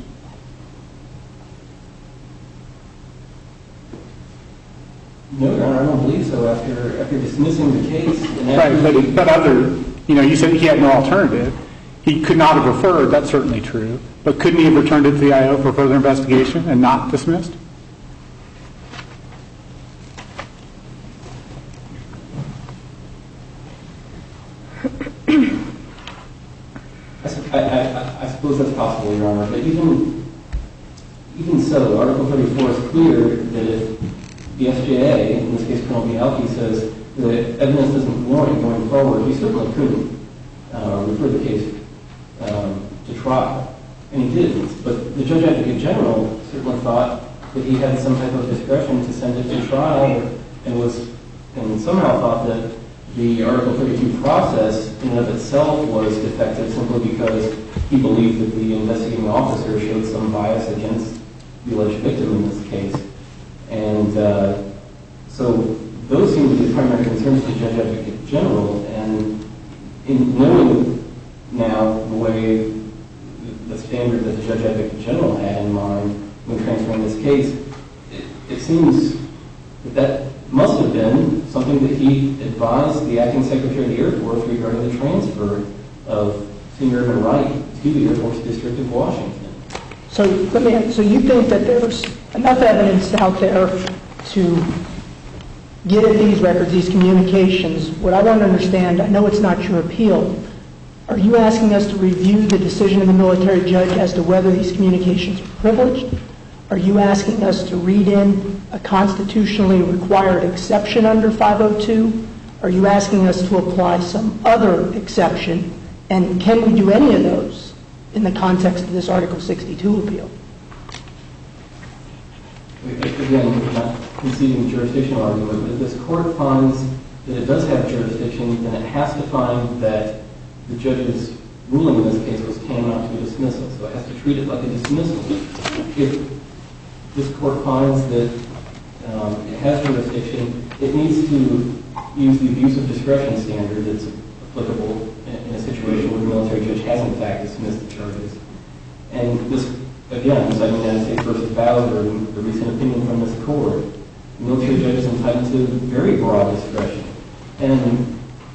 No, Your Honor, I don't believe so. After dismissing the case... Right, but you said he had no alternative. He could not have referred, that's certainly true. But couldn't he have returned it to the IO for further investigation and not dismissed? I suppose that's possible, Your Honor. But even so, Article 34 is clear that if the SJA, in this case Colonel Bialke, says that evidence doesn't warrant going forward, he certainly couldn't refer the case to trial. And he didn't. But the Judge Advocate General certainly thought that he had some type of discretion to send it to trial and somehow thought that the Article 32 process in and of itself was defective simply because he believed that the investigating officer showed some bias against the alleged victim in this case. And so those seem to be the primary concerns of the Judge Advocate General. And in knowing now the way the standard that the Judge Advocate General had in mind when transferring this case, it seems that must have been something that he advised the acting Secretary of the Air Force regarding the transfer of Senior Airman Wright to the Air Force District of Washington. So you think that there's enough evidence out there to get at these records, these communications. What I want to understand, I know it's not your appeal, are you asking us to review the decision of the military judge as to whether these communications are privileged? Are you asking us to read in a constitutionally required exception under 502? Are you asking us to apply some other exception? And can we do any of those in the context of this Article 62 appeal? Again, we're not conceding the jurisdictional argument, but if this court finds that it does have jurisdiction, then it has to find that the judge's ruling in this case was tantamount to a dismissal. So it has to treat it like a dismissal. If this court finds that it has jurisdiction, it needs to use the abuse of discretion standard that's applicable in a situation where the military judge has in fact dismissed the charges. And this, again, citing United States v. Bowser, the recent opinion from this court, the military judge is entitled to very broad discretion. And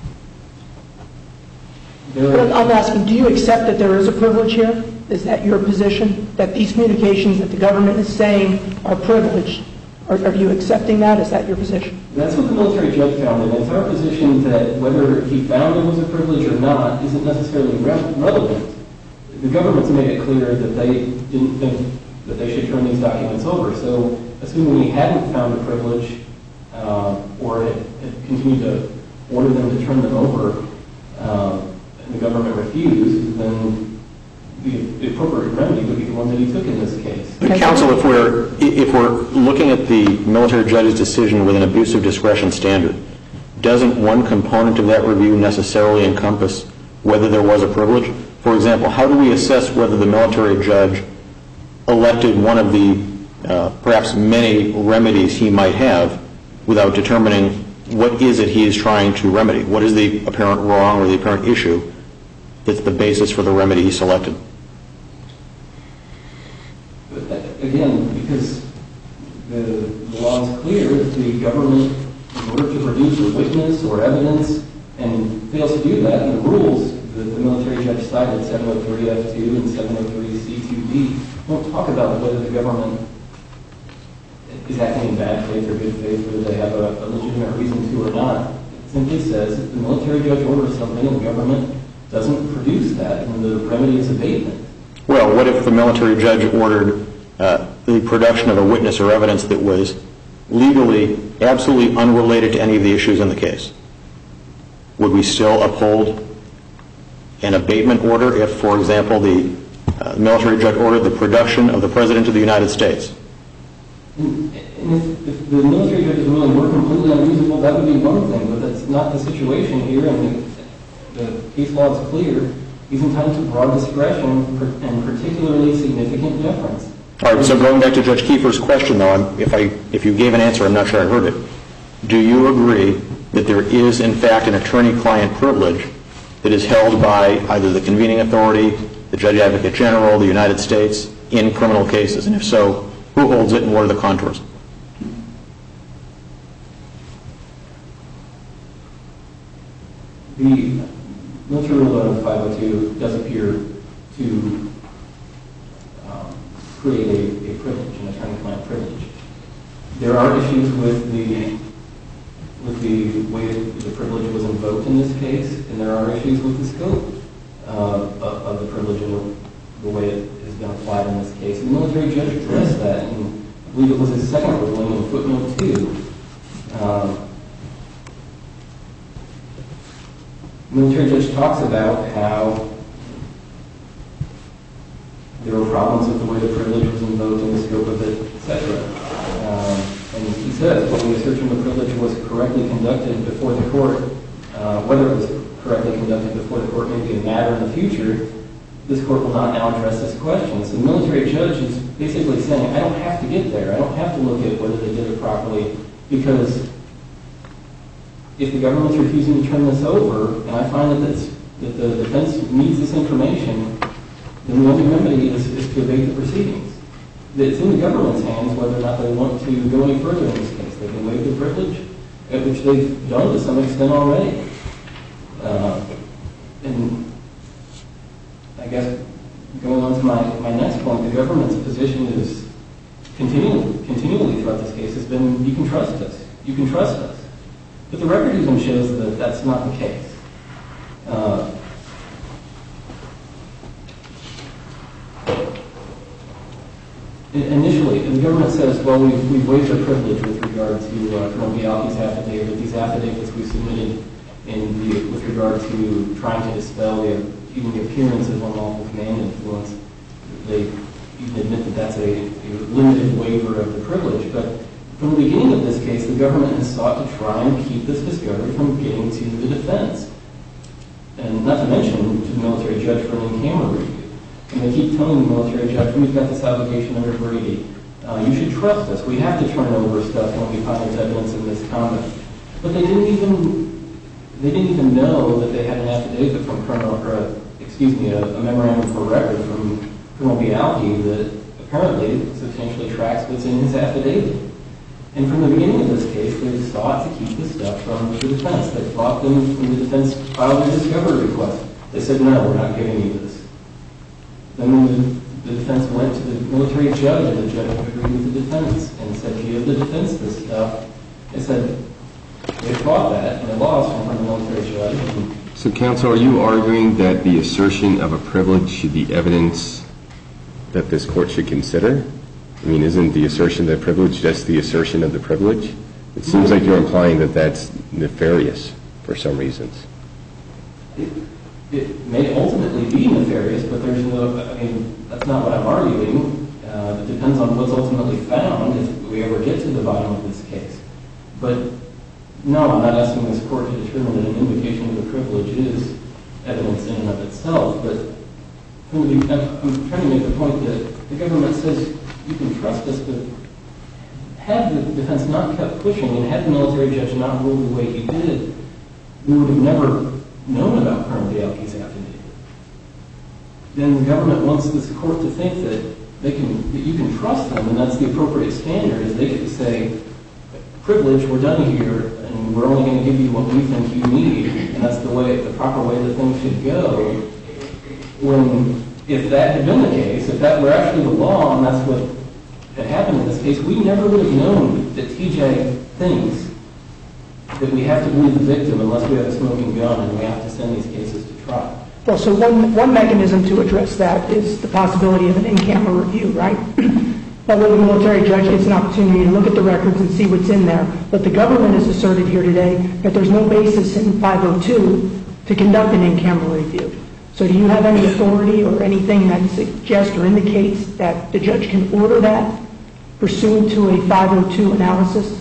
I'm asking, do you accept that there is a privilege here? Is that your position, that these communications that the government is saying are privileged? Are you accepting that? Is that your position? That's what the military judge found, and it's our position that whether he found it was a privilege or not isn't necessarily relevant. The government's made it clear that they didn't think that they should turn these documents over. So assuming he hadn't found a privilege or had continued to order them to turn them over, and the government refused, then the appropriate remedy would be the one that he took in this case. But counsel, if we're looking at the military judge's decision with an abuse of discretion standard, doesn't one component of that review necessarily encompass whether there was a privilege? For example, how do we assess whether the military judge elected one of the perhaps many remedies he might have without determining what is it he is trying to remedy? What is the apparent wrong or the apparent issue that's the basis for the remedy he selected? Again, because the law is clear, if the government, in order to produce a witness or evidence and fails to do that, and the rules that the military judge cited, 703F2 and 703C2D, don't talk about whether the government is acting in bad faith or good faith, whether they have a legitimate reason to or not. It simply says if the military judge orders something and the government doesn't produce that, then the remedy is abatement. Well, what if the military judge ordered the production of a witness or evidence that was legally absolutely unrelated to any of the issues in the case? Would we still uphold an abatement order if, for example, the military judge ordered the production of the President of the United States? In And if the military judge's ruling were completely unreasonable, that would be one thing, but that's not the situation here, and the case law is clear. He's entitled to broad discretion and particularly significant deference. All right, so going back to Judge Kiefer's question, though, if you gave an answer, I'm not sure I heard it. Do you agree that there is, in fact, an attorney-client privilege that is held by either the convening authority, the Judge Advocate General, the United States, in criminal cases? And if so, who holds it and what are the contours? The military rule of 502 does appear to create a privilege, an attorney-client privilege. There are issues with the way the privilege was invoked in this case, and there are issues with the scope of the privilege and the way it has been applied in this case. And the military judge addressed that, and I believe it was his second ruling in footnote 2. The military judge talks about how there were problems with the way the privilege was invoked and the scope of it, etc. And he says, when the assertion of the privilege was correctly conducted before the court, whether it was correctly conducted before the court may be a matter in the future, this court will not now address this question. So the military judge is basically saying, I don't have to get there. I don't have to look at whether they did it properly, because if the government's refusing to turn this over, and I find that the defense needs this information, then the only remedy is to evade the proceedings. It's in the government's hands whether or not they want to go any further in this case. They can waive the privilege, which they've done to some extent already. And I guess going on to my next point, the government's position is continually throughout this case has been, you can trust us. You can trust us. But the record even shows that that's not the case. Initially, the government says, well, we've waived our privilege with regard to Colonel Bialke's affidavit. These affidavits we submitted with regard to trying to dispel even the appearance of unlawful command influence. They even admit that that's a limited waiver of the privilege. But from the beginning of this case, the government has sought to try and keep this discovery from getting to the defense. And not to mention to the military judge for an in-camera review. And they keep telling the military judge, we've got this obligation under Brady. You should trust us. We have to turn over stuff when we find there's evidence of misconduct. But they didn't even know that they had an affidavit from a memorandum for record from Colonel Bialke that apparently substantially tracks what's in his affidavit. And from the beginning of this case, they sought to keep this stuff from the defense. They fought them when the defense filed their discovery request. They said, no, we're not giving you this. Then when the defense went to the military judge, and the judge agreed with the defense and said, give the defense this stuff. They said, they fought that, and they lost in front of the military judge. So, counsel, are you arguing that the assertion of a privilege should be evidence that this court should consider? I mean, isn't the assertion of the privilege just the assertion of the privilege? It seems like you're implying that that's nefarious for some reasons. It may ultimately be nefarious, but there's that's not what I'm arguing. It depends on what's ultimately found if we ever get to the bottom of this case. But no, I'm not asking this court to determine that an invocation of the privilege is evidence in and of itself. But I'm trying to make the point that the government says you can trust us, but had the defense not kept pushing and had the military judge not ruled the way he did, we would have never known about Colonel Bialke's affidavit. Then the government wants this court to think that that you can trust them, and that's the appropriate standard, is they get to say, privilege, we're done here, and we're only going to give you what we think you need, and that's the proper way that things should go. When, if that had been the case, if that were actually the law, and that's what had happened in this case, we never would have known that TJ thinks that we have to believe the victim unless we have a smoking gun and we have to send these cases to trial. Well, so one mechanism to address that is the possibility of an in-camera review, right? That way the military judge gets an opportunity to look at the records and see what's in there. But the government has asserted here today that there's no basis in 502 to conduct an in-camera review. So do you have any authority or anything that suggests or indicates that the judge can order that pursuant to a 502 analysis?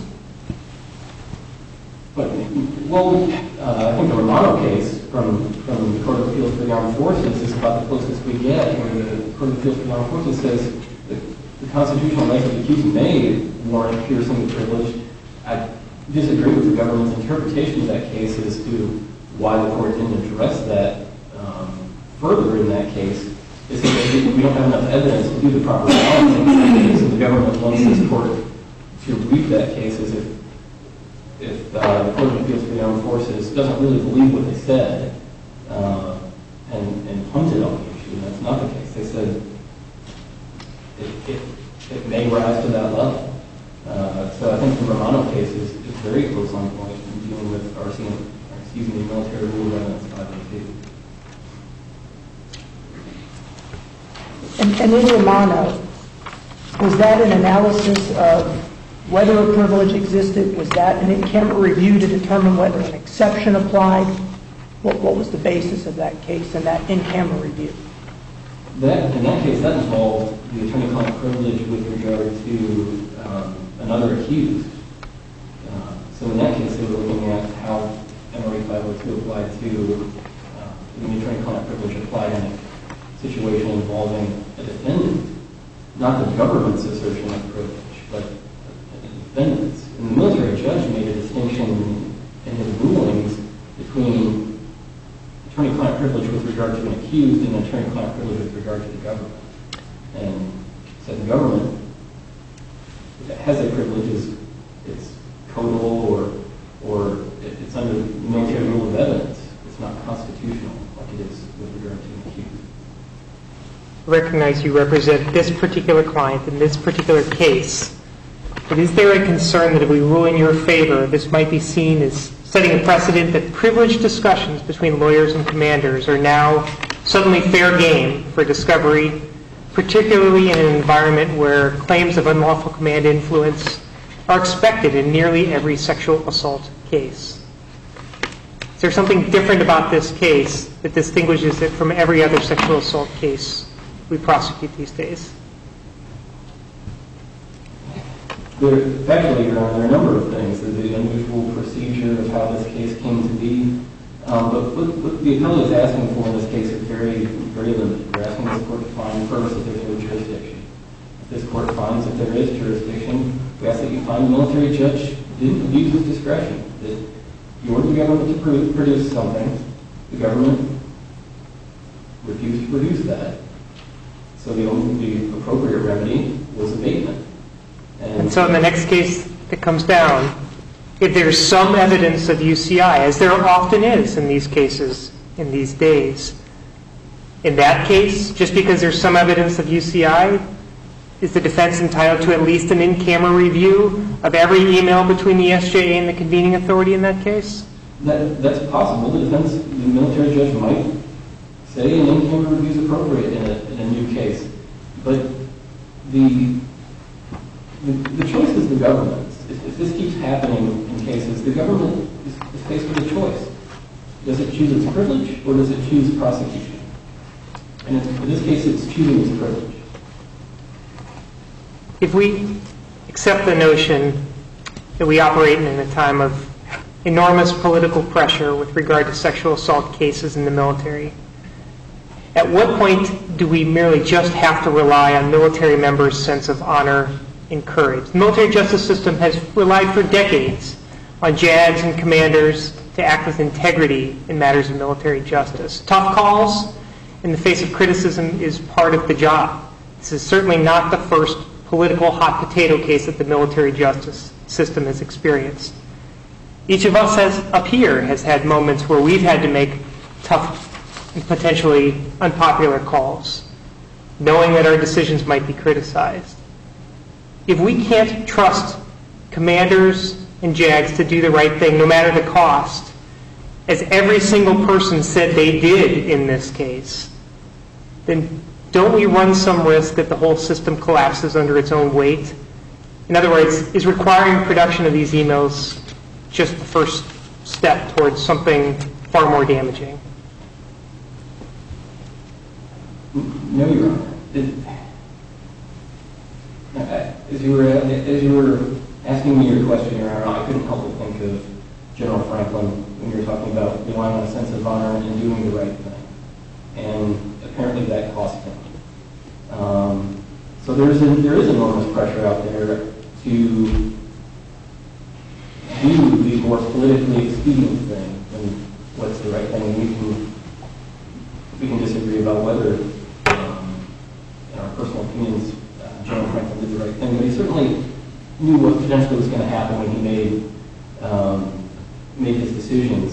Well, I think the Romano case from the Court of Appeals for the Armed Forces is about the closest we get, where the Court of Appeals for the Armed Forces says the constitutional rights of the accused may warrant piercing the privilege. I disagree with the government's interpretation of that case as to why the court didn't address that further in that case. Is that we don't have enough evidence to do the proper balancing of the case, and the government wants this court to read that case as if the Court of Appeals for the Armed Forces doesn't really believe what they said and punted on the issue. And that's not the case. They said it may rise to that level. So I think the Romano case is very close on point in dealing with military rule of evidence 502. And in Romano, was that an analysis of whether a privilege existed? Was that an in-camera review to determine whether an exception applied? What was the basis of that case and that in-camera review? In that case, that involved the attorney-client privilege with regard to another accused. So in that case, they were looking at how MRE 502 applied to the attorney-client privilege applied in a situation involving a defendant, not the government's assertion of privilege, but the defendant's. And the military judge made a distinction in his rulings between attorney-client privilege with regard to an accused and attorney-client privilege with regard to the government. And said the government has a privilege, it's codal or it's under military rule of evidence. It's not constitutional like it is with regard to an accused. Recognize you represent this particular client in this particular case, but is there a concern that if we rule in your favor, this might be seen as setting a precedent that privileged discussions between lawyers and commanders are now suddenly fair game for discovery, particularly in an environment where claims of unlawful command influence are expected in nearly every sexual assault case? Is there something different about this case that distinguishes it from every other sexual assault case we prosecute these days? Factually, Your Honor, there are a number of things. There's the unusual procedure of how this case came to be. But what the appellant is asking for in this case is very, very limited. We're asking this court to find first that there's no jurisdiction. If this court finds that there is jurisdiction, we ask that you find the military judge didn't abuse his discretion, that you ordered the government to produce something, the government refused to produce that. So the appropriate remedy was abatement. And so in the next case that comes down, if there's some evidence of UCI, as there often is in these cases in these days, in that case, just because there's some evidence of UCI, is the defense entitled to at least an in-camera review of every email between the SJA and the convening authority in that case? That's possible. The military judge might say an in-camera review is appropriate in a new case. But the choice is the government's. If this keeps happening in cases, the government is faced with a choice. Does it choose its privilege or does it choose prosecution? And in this case, it's choosing its privilege. If we accept the notion that we operate in a time of enormous political pressure with regard to sexual assault cases in the military, at what point do we merely just have to rely on military members' sense of honor and courage? The military justice system has relied for decades on JAGs and commanders to act with integrity in matters of military justice. Tough calls in the face of criticism is part of the job. This is certainly not the first political hot potato case that the military justice system has experienced. Each of us up here has had moments where we've had to make tough and potentially unpopular calls, knowing that our decisions might be criticized. If we can't trust commanders and JAGs to do the right thing, no matter the cost, as every single person said they did in this case, then don't we run some risk that the whole system collapses under its own weight? In other words, is requiring production of these emails just the first step towards something far more damaging? No, Your Honor. As you were asking me your question, Your Honor, I couldn't help but think of General Franklin when you were talking about relying on a sense of honor and doing the right thing. And apparently that cost him. So there is enormous pressure out there to do the more politically expedient thing and what's the right thing. We can disagree about whether, in our personal opinions, General Franklin did the right thing, but he certainly knew what potentially was going to happen when he made his decisions.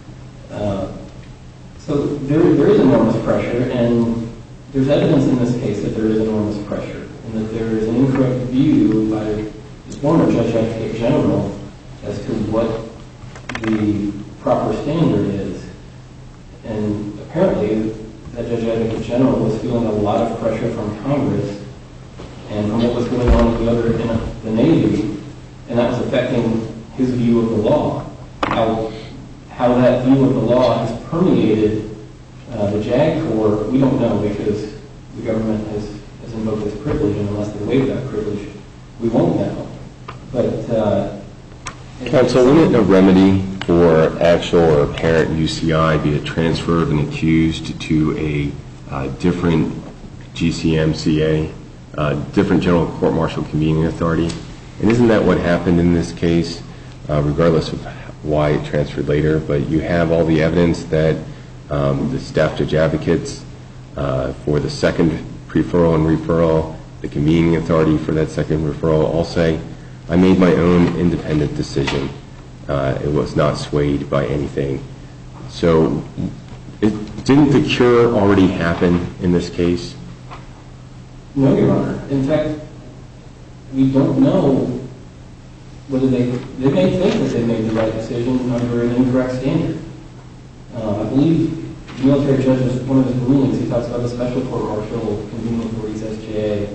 So there is enormous pressure, and there's evidence in this case that there is enormous pressure, and that there is an incorrect view by the former Judge Advocate General as to what the proper standard is. And apparently, that Judge Advocate General was feeling a lot of pressure from Congress and from what was going on with in the Navy, and that was affecting his view of the law. How that view of the law has permeated the JAG Corps, we don't know, because the government has invoked this privilege, and unless they waive that privilege, we won't know. But Counsel, wouldn't a remedy for actual or apparent UCI be a transfer of an accused to a different GCMCA, different General Court-Martial Convening Authority? And isn't that what happened in this case, regardless of why it transferred later? But you have all the evidence that the staff judge advocates for the second preferral and referral, the convening authority for that second referral, all say, I made my own independent decision. It was not swayed by anything. So didn't the cure already happen in this case? No, Your Honor. In fact, we don't know whether they may think that they made the right decision under an incorrect standard. I believe the military judge, one of his rulings, he talks about the special court-martial convening authorities, SJA.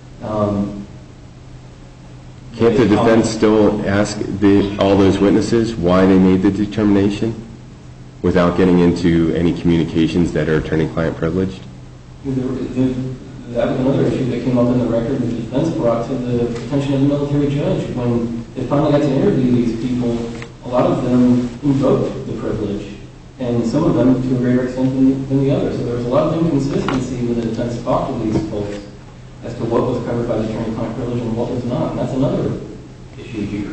Can't the defense still ask all those witnesses why they made the determination without getting into any communications that are attorney-client privileged? That was another issue that came up in the record the defense brought to the attention of the military judge. When they finally got to interview these people, a lot of them invoked the privilege, and some of them to a greater extent than the others. So there was a lot of inconsistency when the defense talked to these folks as to what was covered by the attorney-client privilege and what was not. And that's another issue here.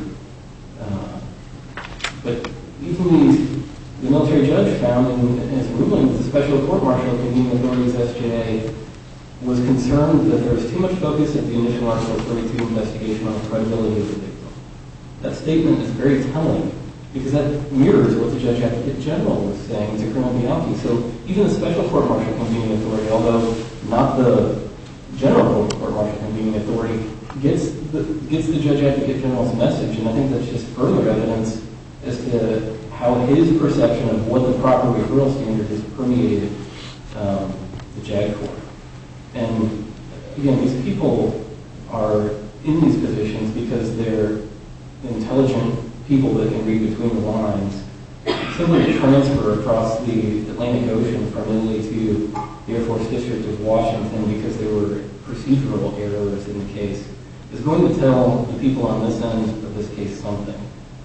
But even the military judge found in his ruling that the special court-martial convening authorities, SJA, was concerned that there was too much focus at the initial Article 32 investigation on the credibility of the victim. That statement is very telling because that mirrors what the Judge Advocate General was saying to Colonel Bianchi. So even the special court-martial convening authority, although not the general court-martial convening authority, gets the Judge Advocate General's message, and I think that's just further evidence as to how his perception of what the proper referral standard is permeated the JAG Court. And again, these people are in these positions because they're intelligent people that can read between the lines. Similar to transfer across the Atlantic Ocean from Italy to the Air Force District of Washington because there were procedural errors in the case, is going to tell the people on this end of this case something.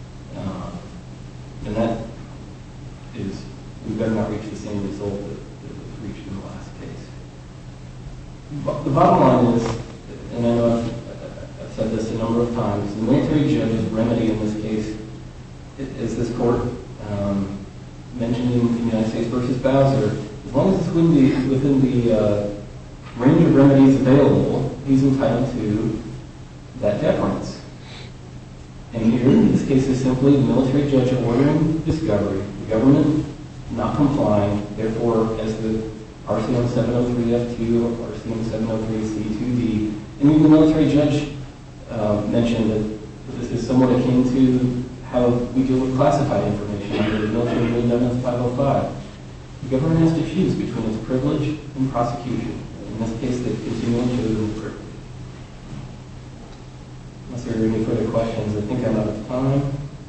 And that is, we better not reach the same result that was reached in the last case. The bottom line is, and I know I've said this a number of times, the military judge's remedy in this case is this court mentioned in the United States versus Bowser. As long as it's within the range of remedies available, he's entitled to that deference. And here, this case is simply the military judge ordering discovery, the government not complying, therefore, as the RCM 703F2 or RCM 703C2D, and even the military judge mentioned that this is somewhat akin to how we deal with classified information under the Military Rule Evidence 505. The government has to choose between its privilege and prosecution. In this case, they've continually chosen privilege. Unless there are any further questions, I think I'm out of time.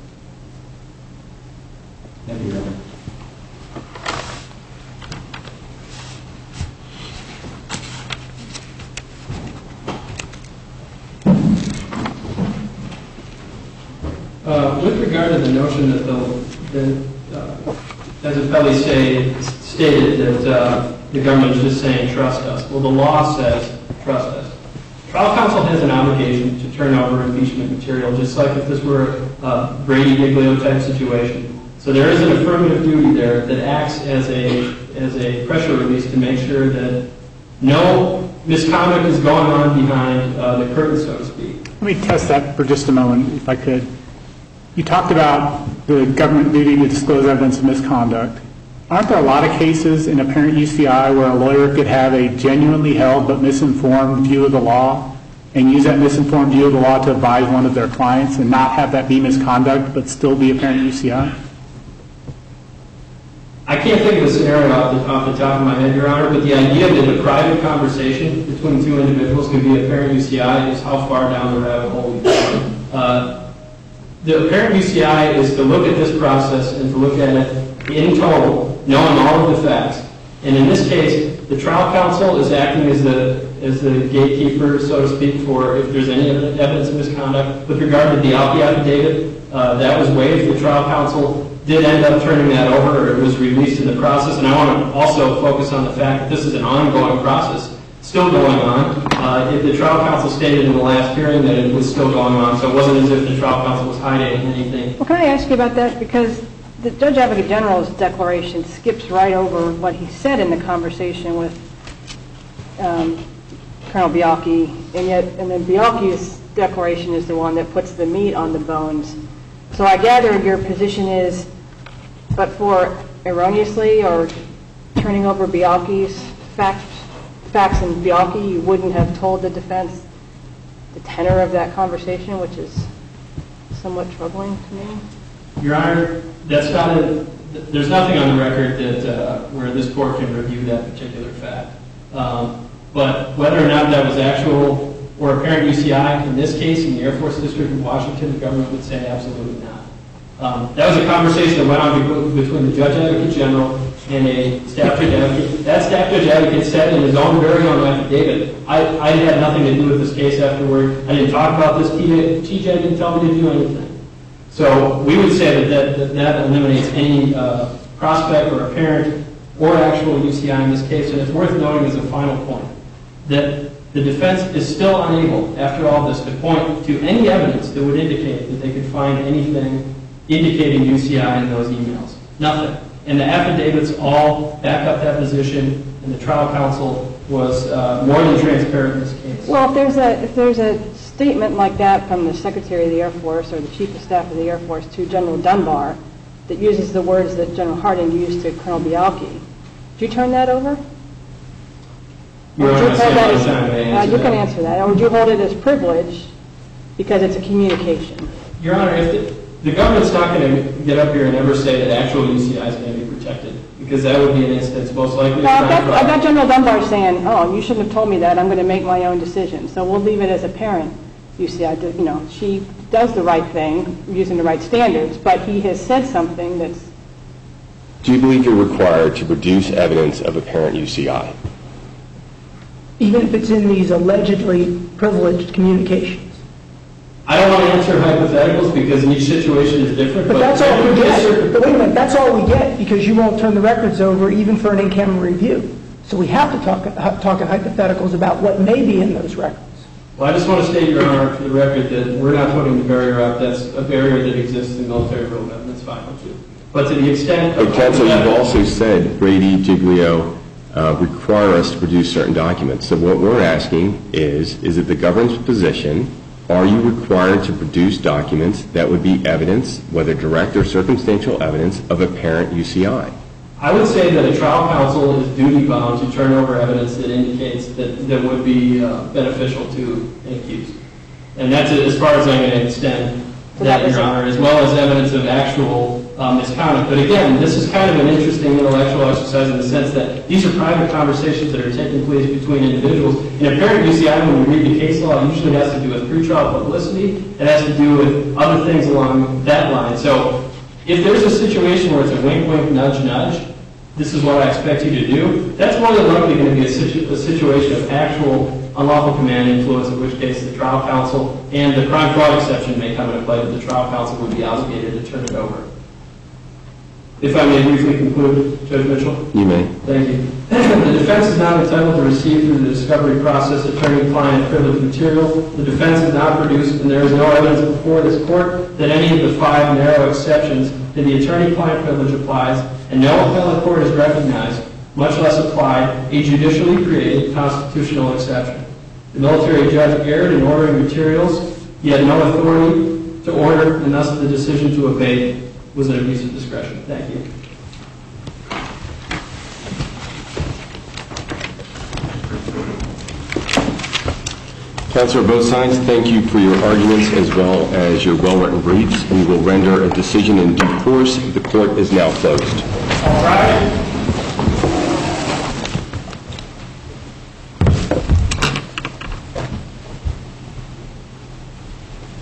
Thank you, Your Honor. With regard to the notion that as appellees stated that the government is just saying trust us. Well, the law says trust us. Trial counsel has an obligation to turn over impeachment material, just like if this were a Brady-Giglio type situation. So there is an affirmative duty there that acts as a pressure release to make sure that no misconduct is going on behind the curtain, so to speak. Let me test that for just a moment, if I could. You talked about the government duty to disclose evidence of misconduct. Aren't there a lot of cases in apparent UCI where a lawyer could have a genuinely held but misinformed view of the law and use that misinformed view of the law to advise one of their clients and not have that be misconduct but still be apparent UCI? I can't think of a scenario off the top of my head, Your Honor, but the idea that a private conversation between two individuals can be apparent UCI is how far down the rabbit hole we've gone. The apparent UCI is to look at this process and to look at it in total, knowing all of the facts. And in this case, the trial counsel is acting as the gatekeeper, so to speak, for if there's any evidence of misconduct. With regard to the Alki affidavit, that was waived. The trial counsel did end up turning that over, or it was released in the process. And I want to also focus on the fact that this is an ongoing process, still going on. The trial counsel stated in the last hearing that it was still going on, so it wasn't as if the trial counsel was hiding anything. Well, can I ask you about that? Because the Judge Advocate General's declaration skips right over what he said in the conversation with Colonel Bialki, and then Bialki's declaration is the one that puts the meat on the bones. So I gather your position is, but for erroneously or turning over Bialki's facts in Bialki, you wouldn't have told the defense the tenor of that conversation, which is somewhat troubling to me. Your Honor, there's nothing on the record that where this court can review that particular fact. But whether or not that was actual or apparent UCI, in this case, in the Air Force District of Washington, the government would say absolutely not. That was a conversation that went on between the Judge Advocate General and a staff judge advocate. That staff judge advocate said in his own very own affidavit, I had nothing to do with this case afterward. I didn't talk about this. TJ didn't tell me to do anything. So we would say that eliminates any prospect or apparent or actual UCI in this case. And it's worth noting as a final point that the defense is still unable, after all this, to point to any evidence that would indicate that they could find anything indicating UCI in those emails. Nothing. And the affidavits all back up that position, and the trial counsel was more than transparent in this case. Well, if there's a statement like that from the Secretary of the Air Force or the Chief of Staff of the Air Force to General Dunbar that uses the words that General Harding used to Colonel Bialki, did you turn that over? You can answer that. Or would you hold it as privilege because it's a communication? Your Honor, if the government's not going to get up here and ever say that actual UCI is going to be protected, because that would be an instance most likely. I got General Dunbar saying, "Oh, you shouldn't have told me that. I'm going to make my own decision." So we'll leave it as apparent UCI. You know, she does the right thing using the right standards, but he has said something that's. Do you believe you're required to produce evidence of apparent UCI? Even if it's in these allegedly privileged communications. I don't want to answer hypotheticals because each situation is different. But that's all we get. But wait a minute, that's all we get because you won't turn the records over even for an in-camera review. So we have to talk in hypotheticals about what may be in those records. Well, I just want to state, Your Honor, for the record, that we're not putting the barrier up. That's a barrier that exists in military rule evidence file, too. But to the extent of... Counsel, you've also said Brady, Giglio require us to produce certain documents. So what we're asking is it the government's position, are you required to produce documents that would be evidence, whether direct or circumstantial evidence, of apparent UCI? I would say that a trial counsel is duty-bound to turn over evidence that indicates that would be beneficial to an accused. And that's as far as I'm going to extend that, Your Honor, as well as evidence of actual misconduct. But again, this is kind of an interesting intellectual exercise in the sense that these are private conversations that are taking place between individuals. And apparent UCI, when we read the case law, usually has to do with pretrial publicity. It has to do with other things along that line. So if there's a situation where it's a wink, wink, nudge, nudge, this is what I expect you to do, that's more than likely going to be a situation of actual unlawful command influence, in which case the trial counsel and the crime fraud exception may come into play, but the trial counsel would be obligated to turn it over. If I may briefly conclude, Judge Mitchell. You may. Thank you. The defense is not entitled to receive through the discovery process attorney-client privilege material. The defense has not produced, and there is no evidence before this court that any of the 5 narrow exceptions to the attorney-client privilege applies, and no appellate court has recognized, much less applied, a judicially created constitutional exception. The military judge erred in ordering materials, he had no authority to order, and thus the decision to obey was an abuse of discretion. Thank you. Counselor, both sides, thank you for your arguments as well as your well-written briefs. We will render a decision in due course. The court is now closed. All right.